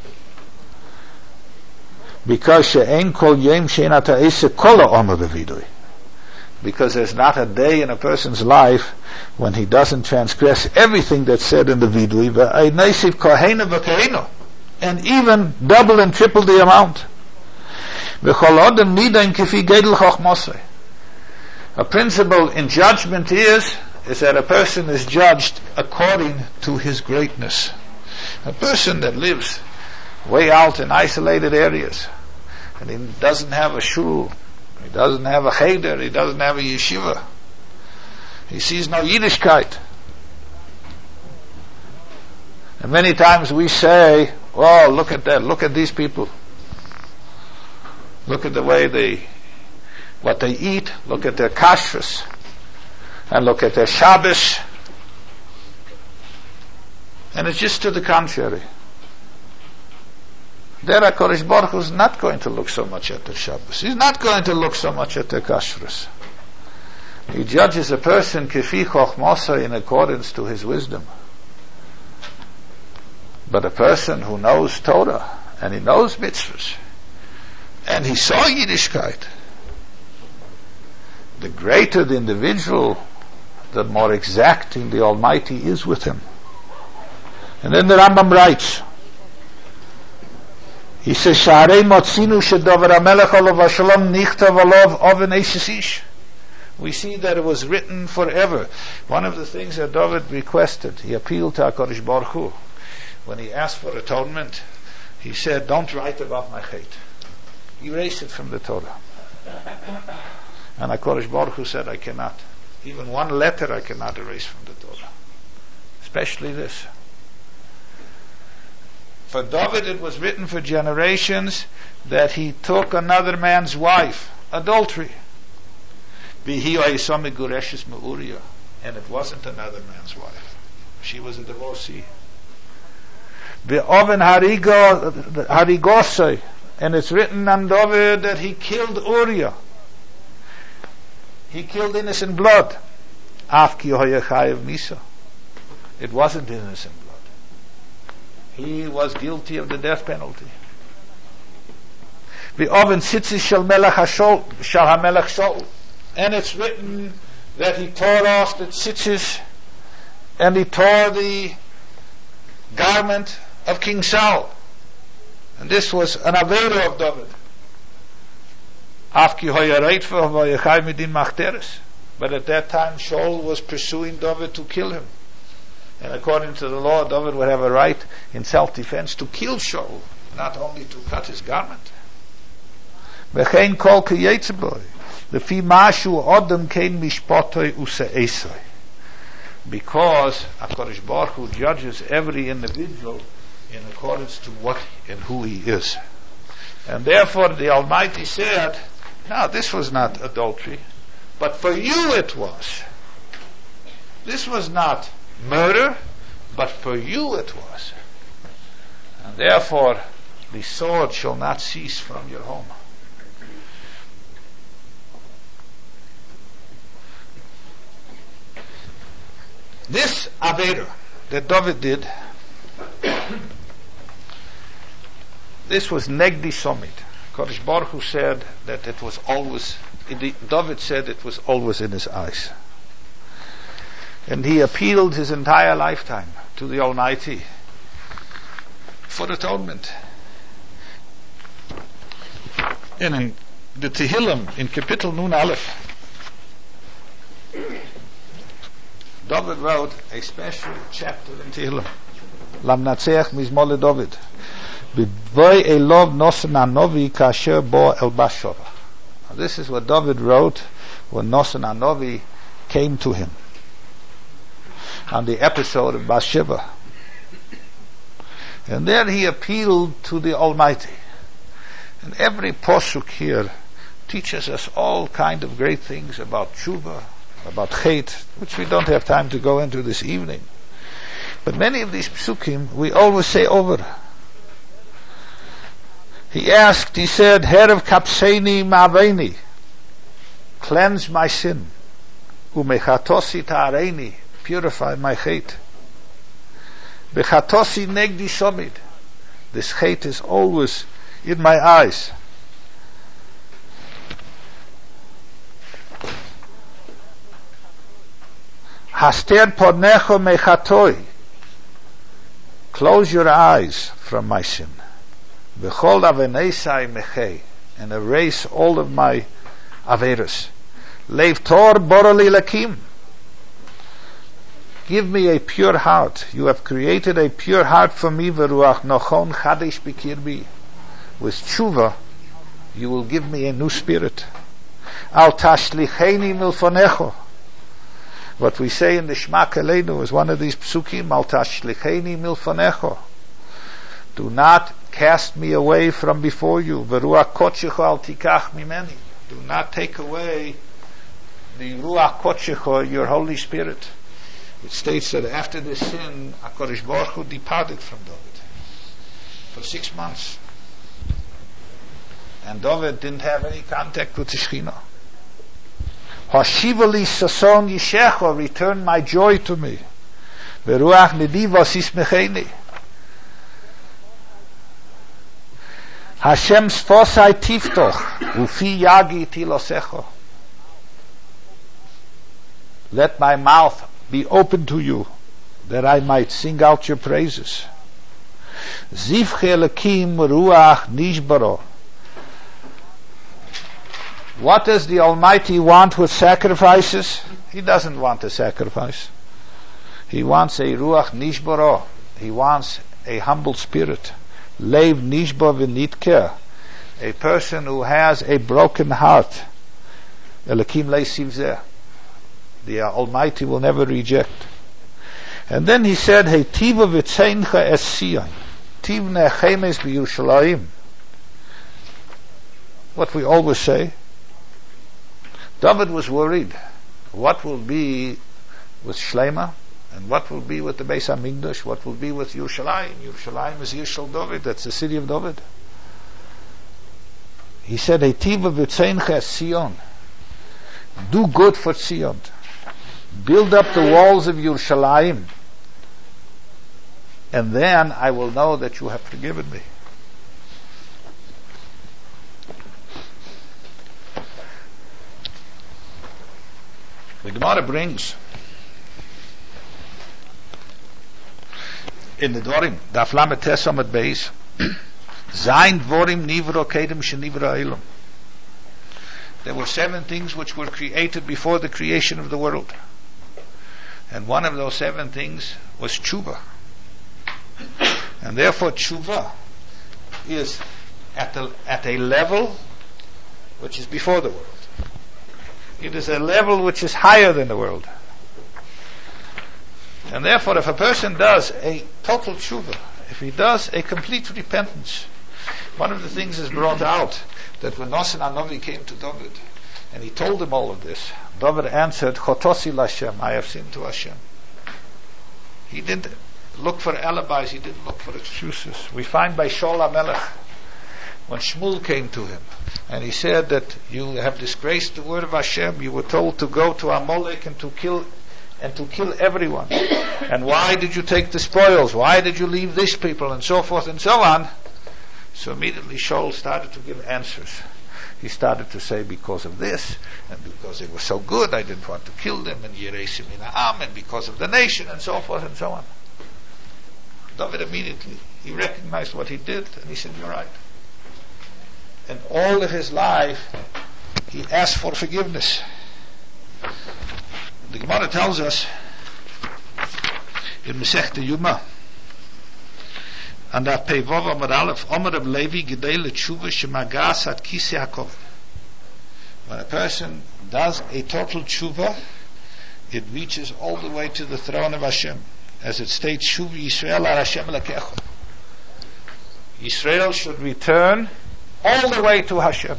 Because she'en kol yom she'en ata ese kol ha'omer b'vidui. Because there's not a day in a person's life when he doesn't transgress everything that's said in the vidui, v'einesiv kohena v'keino, and even double and triple the amount. V'chol odem nidain kifi gedel chochmosei. A principle in judgment is is that a person is judged according to his greatness. A person that lives way out in isolated areas, and he doesn't have a shul, he doesn't have a cheder, he doesn't have a yeshiva, he sees no Yiddishkeit. And many times we say, oh, look at that, look at these people, look at the way they, what they eat, look at their kashrus, and look at their Shabbos, and it's just to the contrary. There HaKadosh Baruch Hu is not going to look so much at their Shabbos. He's not going to look so much at their kashrus. He judges a person kifi chochmasa, in accordance to his wisdom. But a person who knows Torah, and he knows mitzvahs, and he saw Yiddishkeit, the greater the individual, the more exacting the Almighty is with him. And then the Rambam writes, he says, Sha'arei motzinu shedover HaMelech olav v'shalom nichtav olav oven eishes ish. We see that it was written forever. One of the things that David requested, he appealed to HaKadosh Baruch Hu. When he asked for atonement, he said, don't write about my chait. Erase it from the Torah. And HaKadosh Baruch Hu said, I cannot. Even one letter I cannot erase from the Torah. Especially this. For David it was written for generations that he took another man's wife. Adultery. And it wasn't another man's wife. She was a divorcee. And it's written on David that he killed Uriah. He killed innocent blood. It wasn't innocent blood. He was guilty of the death penalty. And it's written that he tore off the tzitzis, and he tore the garment of King Saul. And this was an avera of David. But at that time Shaul was pursuing David to kill him, and according to the law, David would have a right in self-defense to kill Shaul, not only to cut his garment. Because HaKadosh Baruch Hu judges every individual in accordance to what and who he is. And therefore the Almighty said, no, this was not adultery, but for you it was. This was not murder, but for you it was. And therefore, the sword shall not cease from your home. This Avera that David did, this was Negdi Somit. Kodesh Baruch Hu said that it was always, David said it was always in his eyes. And he appealed his entire lifetime to the Almighty for atonement. And in the Tehillim, in Kapitel Nun Aleph, David wrote a special chapter in Tehillim. Lam Natseach Mizmor David. B'dvoi Elov Nosen Anovi Kasher Bo El Bashova. This is what David wrote when Nosen Anovi came to him on the episode of Bathsheba. And there he appealed to the Almighty. And every posuk here teaches us all kind of great things about tshuva, about chet, which we don't have time to go into this evening. But many of these psukim we always say over. He asked, he said, Herav kapseini ma'aveini, cleanse my sin, umechatosi ta'areini, purify my chet. Bechatosi negdi somid, this chet is always in my eyes. Haster podnecho mechatoi, close your eyes from my sin. V'chol avenesai mechei, and erase all of my averas. Leiv tor boroli lakim, give me a pure heart. You have created a pure heart for me. V'ruach nochon chadish b'kirbi, with tshuva you will give me a new spirit. Al tashlicheni milfonecho, what we say in the Shema Kaleinu is one of these psukim. Al tashlicheni milfonecho, do not cast me away from before you. V'ruach kodshecho al tikach mimeni, do not take away the ruach kodshecho, your Holy Spirit. It states that after the sin, HaKadosh Baruch Hu departed from David for six months. And David didn't have any contact with the Shekhinah. Hashivali sason yishecho, return my joy to me. V'ruach nedivos yismecheni. Hashem sfosai tiftoch, ufi yagi tilosecho. Let my mouth be open to you, that I might sing out your praises. Zivche lekim ruach nishbaro. What does the Almighty want with sacrifices? He doesn't want a sacrifice. He wants a ruach nishbaro. He wants a humble spirit. Leiv nishba v'nitker, a person who has a broken heart. Elokim leisiv zeh, the Almighty will never reject. And then he said, Hey tiva v'tzeincha es Sion, tivne chemes b'Yerushalayim. What we always say. David was worried. What will be with Shlema? And what will be with the Beis HaMikdash? What will be with Yerushalayim? Yerushalayim is Yishal David. That's the city of David. He said, Heitiva v'tzeincha Sion. Do good for Sion. Build up the walls of Yerushalayim. And then I will know that you have forgiven me. The Gemara brings in the Dorim, Daf Lamed Tes Amud Beis, Zayin Dvorim Nivro Kedem Shenivra Elam. There were seven things which were created before the creation of the world. And one of those seven things was tshuva. And therefore tshuva is at, the, at a level which is before the world. It is a level which is higher than the world. And therefore, if a person does a total tshuva, if he does a complete repentance, one of the things is brought out that when Nosen Anovi came to David and he told him all of this, David answered, Chotosi Lashem, I have sinned to Hashem. He didn't look for alibis, he didn't look for excuses. We find by Shaul HaMelech, when Shmuel came to him, and he said that you have disgraced the word of Hashem, you were told to go to Amalek and to kill and to kill everyone. And why did you take the spoils? Why did you leave these people? And so forth and so on. So immediately Shaul started to give answers. He started to say, because of this, and because they were so good, I didn't want to kill them, and Yeresim Mina'am, and because of the nation, and so forth and so on. David immediately, he recognized what he did, and he said, you're right. And all of his life, he asked for forgiveness. The Gemara tells us, in Masechta Yuma, and that Pevov Amar Aleph, Omer of Levi, Gedei L'Tshuva, Shemagas at Kisei HaKov. When a person does a total tshuva, it reaches all the way to the throne of Hashem. As it states, Shuv Yisrael ar Hashem Elokecha. Israel should return all the way to Hashem.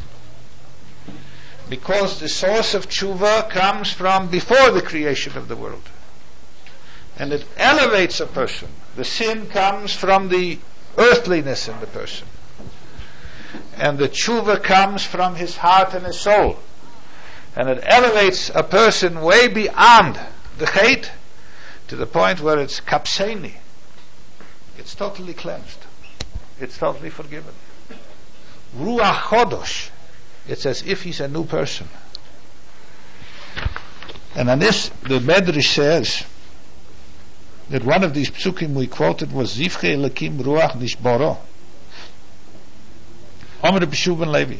Because the source of tshuva comes from before the creation of the world. And it elevates a person. The sin comes from the earthliness in the person. And the tshuva comes from his heart and his soul. And it elevates a person way beyond the hate to the point where it's kapseini. It's totally cleansed. It's totally forgiven. Ruach Chodosh. It's as if he's a new person. And on this, the Medrash says that one of these psukim we quoted was Zivche Elokim Ruach Nishboro. Omer B'Shuv ben Levi.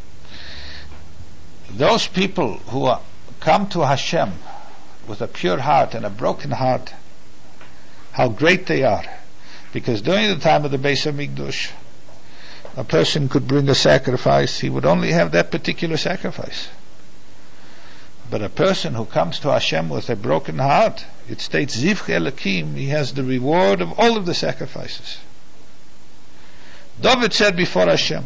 Those people who are, come to Hashem with a pure heart and a broken heart, how great they are. Because during the time of the Beis HaMikdash, a person could bring a sacrifice, he would only have that particular sacrifice. But a person who comes to Hashem with a broken heart, it states Zivche Elokim, he has the reward of all of the sacrifices. David said before Hashem,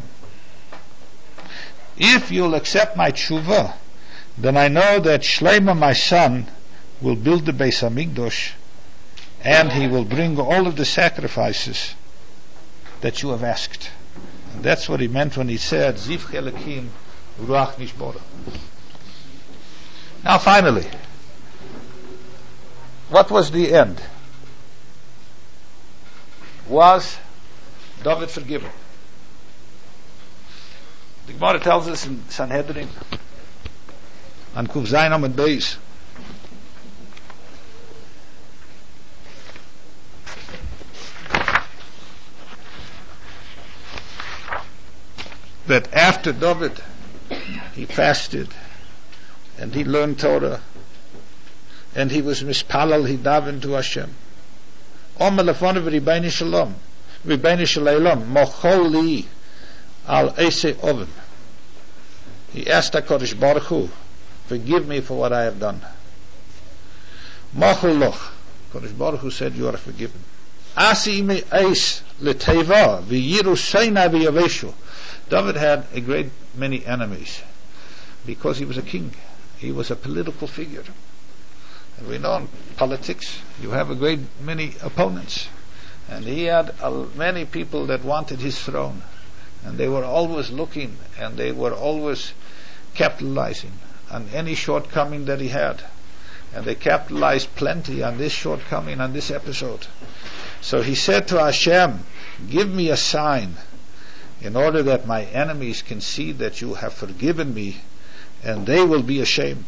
if you'll accept my tshuva, then I know that Shlomo, my son, will build the Beis HaMikdash, and he will bring all of the sacrifices that you have asked. And that's what he meant when he said, Zivche Elokim Ruach Nishbora. Now finally, what was the end? Was David forgiven? The Gemara tells us in Sanhedrin, on Kuf Zayin Amud Beis, that after David, he fasted, and he learned Torah, and he was mispalal, he davened to Hashem. Omer lefonav Ribono Shalom, Ribono Shel Olam, mochol li al eisei oven. He asked HaKadosh Baruch Hu, forgive me for what I have done. Mochol loch. HaKadosh Baruch Hu said, you are forgiven. Asi me eis leteva v'yiru seina v'yaveshu. David had a great many enemies because he was a king. He was a political figure. And we know in politics you have a great many opponents. And he had uh, many people that wanted his throne. And they were always looking, and they were always capitalizing on any shortcoming that he had. And they capitalized plenty on this shortcoming, on this episode. So he said to Hashem, give me a sign in order that my enemies can see that you have forgiven me, and they will be ashamed.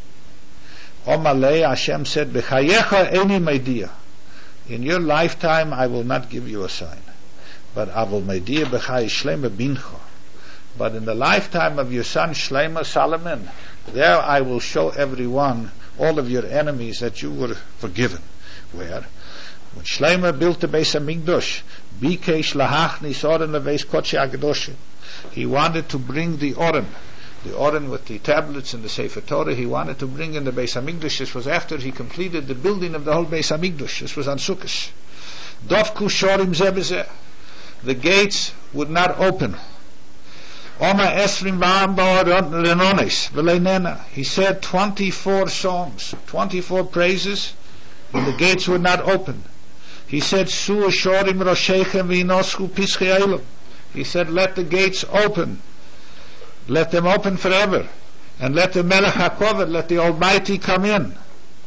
Omalei, Hashem said, B'chayecha eni meidia. In your lifetime I will not give you a sign. But avol meidia b'chay Shlomo bincha. But in the lifetime of your son Shlomo Solomon, there I will show everyone, all of your enemies, that you were forgiven. Where? When Shlomo built the Beis HaMikdash, Bikesh lahachnis oren leveis kodshei HaKadoshim. He wanted to bring the oren, the oren with the tablets and the Sefer Torah, he wanted to bring in the Beis HaMikdash. This was after he completed the building of the whole Beis HaMikdash. This was on Sukkot. Dovku shorim zeh b'zeh. The gates would not open. Oma esrim ba'am ba'orenones v'leinena. He said twenty-four songs, twenty-four praises, and the gates would not open. He said, Su ashorim roshechem v'inoschu pischei eilam. He said, let the gates open. Let them open forever. And let the Melech HaKoved, let the Almighty come in.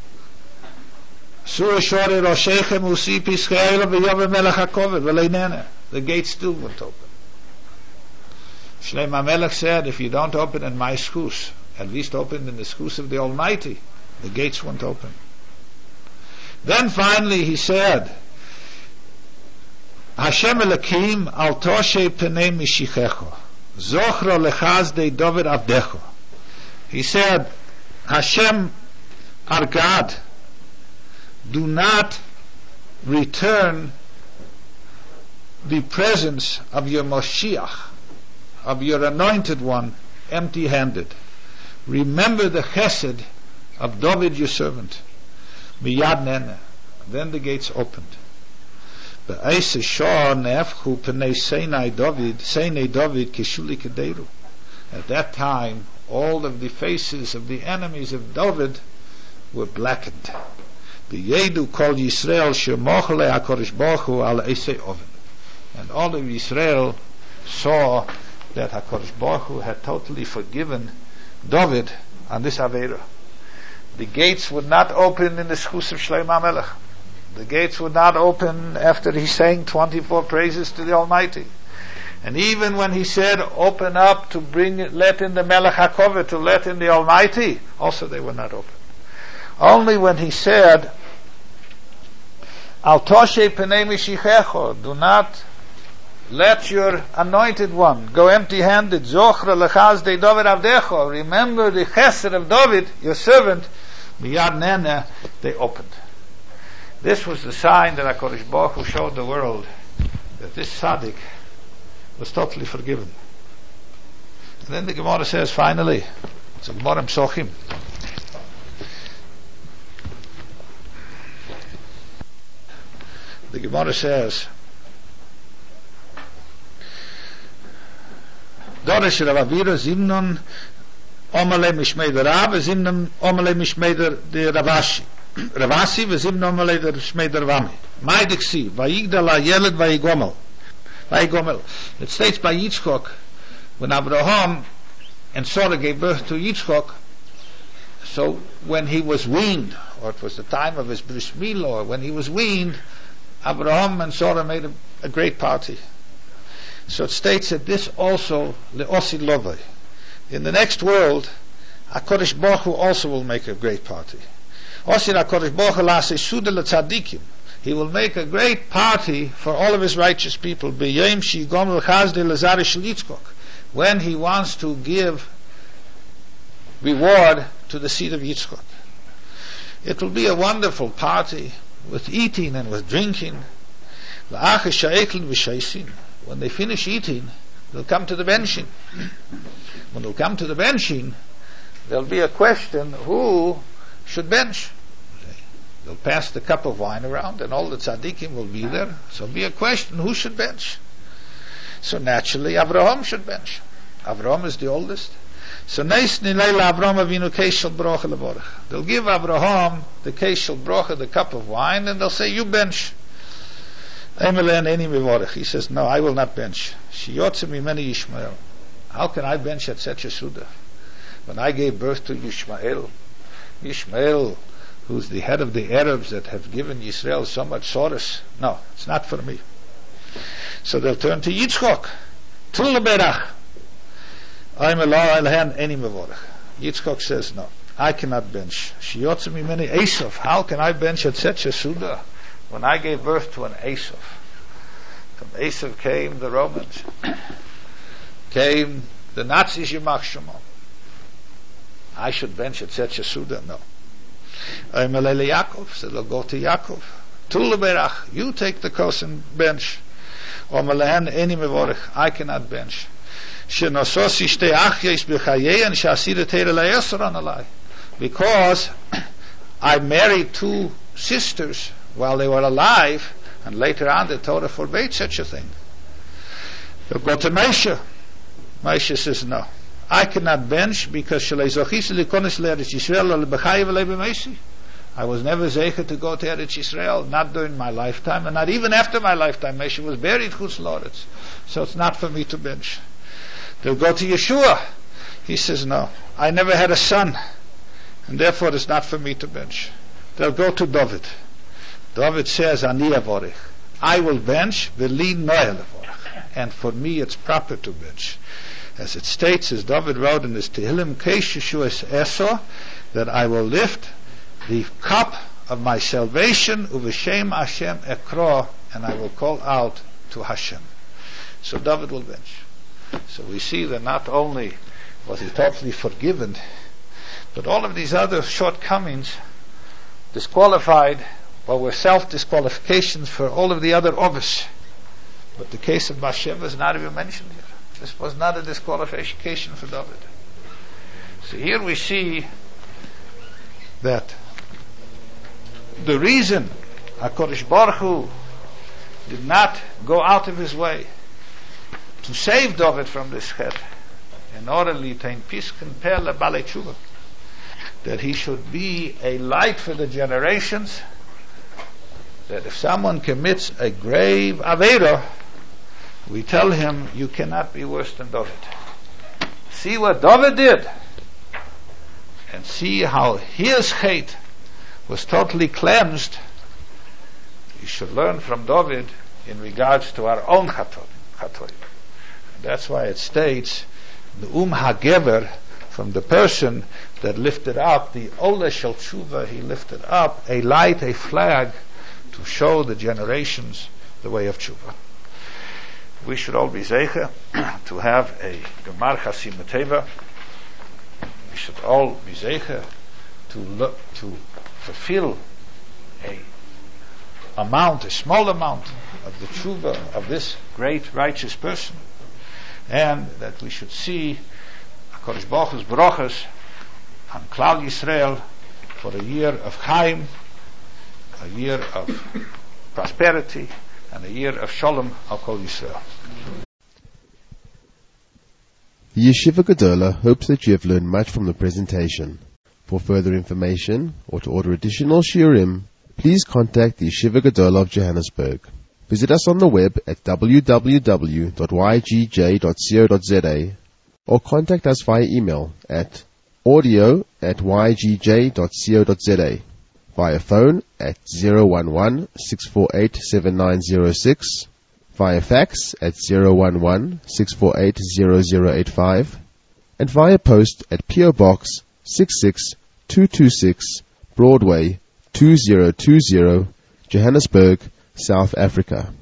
Su ashorim roshechem usi pischei eilam v'yove Melech HaKoved v'leinene. The gates still won't open. Shlomo HaMelech said, if you don't open in my schus, at least open in the schus of the Almighty, the gates won't open. Then finally he said, Hashem Elokim al toshe penei mishichecho, zochro lechaz de David avdecho. He said, Hashem, our God, do not return the presence of your Moshiach, of your anointed one, empty-handed. Remember the chesed of David your servant. Miyad nene. Then the gates opened. Be'eise shor ne'efchu penei seinai David, seinai David kishuli kederu. At that time, all of the faces of the enemies of David were blackened. Be'yedu kol Yisrael shemochele HaKadosh Baruch Hu al eisei oven. And all of Israel saw that HaKadosh Baruch Hu had totally forgiven David on this Aveira. The gates would not open in the schus of Shlomo HaMelech. The gates would not open after he sang twenty-four praises to the Almighty. And even when he said, open up to bring, let in the Melech HaKoved, to let in the Almighty, also they were not open. Only when he said, Al toshe penei mishichecho, do not let your anointed one go empty-handed. Zochra lechaz de David avdecho. Remember the chesed of David, your servant. Miyad nene, they opened. This was the sign that HaKadosh Baruch Hu showed the world that this tzaddik was totally forgiven. And then the Gemara says, finally, it's a Gemara Psochim. The Gemara says, Dorish Rav Avira Zimnon Omale Mishmei der Rav Zimnon Omale Mishmei der Ravashi Ravasi Zimnon Omale der Mishmei der Vami Maidiksi Vayigdala Yeled Vayigomel Vayigomel. It states by Yitzchok, when Abraham and Sarah gave birth to Yitzchok, so when he was weaned, or it was the time of his bris milah, or when he was weaned, Abraham and Sarah made a, a great party. So it states that this also le'osi lovai. In the next world, HaKadosh Baruch Hu also will make a great party. Osi HaKadosh Baruch Hu la'aseh suda le'tzadikim. He will make a great party for all of his righteous people. B'yom she'yigom l'chazde l'zari shel Yitzchok. When he wants to give reward to the seed of Yitzchok. It will be a wonderful party with eating and with drinking. La'acheh sha'ekel v'shaisin. When they finish eating, they'll come to the benching. When they'll come to the benching, there'll be a question, who should bench? They'll pass the cup of wine around, and all the tzaddikim will be there. So there'll be a question, who should bench? So naturally, Avraham should bench. Avraham is the oldest. So neis nilayla Avraham avinu keishel brocha levorach. They'll give Avraham the keishel brocha, the cup of wine, and they'll say, you bench. He says, no, I will not bench. How can I bench at such a Suda? When I gave birth to Yishmael, Yishmael, who's the head of the Arabs that have given Yisrael so much sorrows, no, it's not for me. So they'll turn to Yitzchok. Yitzchok says, no, I cannot bench. How can I bench at such a Suda? When I gave birth to an Esav, from Esav came the Romans, came the Nazis, Yimach Shemon. I should bench at such a Suda? No. Oimelele Yaakov, so they'll go to Yaakov. Tuleberach, you take the kos and bench. Omelehen eni mevorich, I cannot bench. Shenososi shte achyes b'chayein shasida teira le'esran alai. Because I married two sisters while they were alive, and later on the Torah forbade such a thing. They'll go to Moshe. Moshe says, no, I cannot bench because I was never zeicher to go to Eretz Yisrael, not during my lifetime, and not even after my lifetime. Moshe was buried chutz l'oretz, so it's not for me to bench. They'll go to Yeshua. He says, no, I never had a son, and therefore it's not for me to bench. They'll go to David. David says, Ani avorich, I will bench, v'li noel avorich, and for me it's proper to bench. As it states, as David wrote in his Tehillim, Keish Yeshuas Eso, that I will lift the cup of my salvation, uv'shem Hashem ekro, and I will call out to Hashem. So David will bench. So we see that not only was he totally forgiven, but all of these other shortcomings disqualified, or were self-disqualifications for all of the other office. But the case of Bathsheba is not even mentioned here. This was not a disqualification for David. So here we see that the reason HaKadosh Baruch Hu did not go out of his way to save David from this chet, in order to attain piskin per lebalei tshuva, that he should be a light for the generations, that if someone commits a grave avera, we tell him, you cannot be worse than David. See what David did, and see how his hate was totally cleansed. You should learn from David in regards to our own chatoim. That's why it states, Ne'um HaGever, from the person that lifted up the Ola Shel Tshuva, he lifted up a light, a flag, to show the generations the way of Tshuva. We should all be zeicher to have a Gemar Chasim Teva. We should all be zeicher to look, to fulfill a amount, a small amount of the Tshuva of this great righteous person, and that we should see HaKadosh Baruch Hu's brachas on Klal Yisrael for a year of Chaim, a year of prosperity, and a year of Shalom al Kol Yisrael. The Yeshiva Gedola hopes that you have learned much from the presentation. For further information or to order additional shiurim, please contact the Yeshiva Gedola of Johannesburg. Visit us on the web at w w w dot y g j dot co dot z a or contact us via email at audio at y g j dot co dot z a, via phone at zero one one, six four eight, seven nine zero six, via fax at zero one one, six four eight, zero zero eight five, and via post at P O Box six six two two six, Broadway two zero two zero, Johannesburg, South Africa.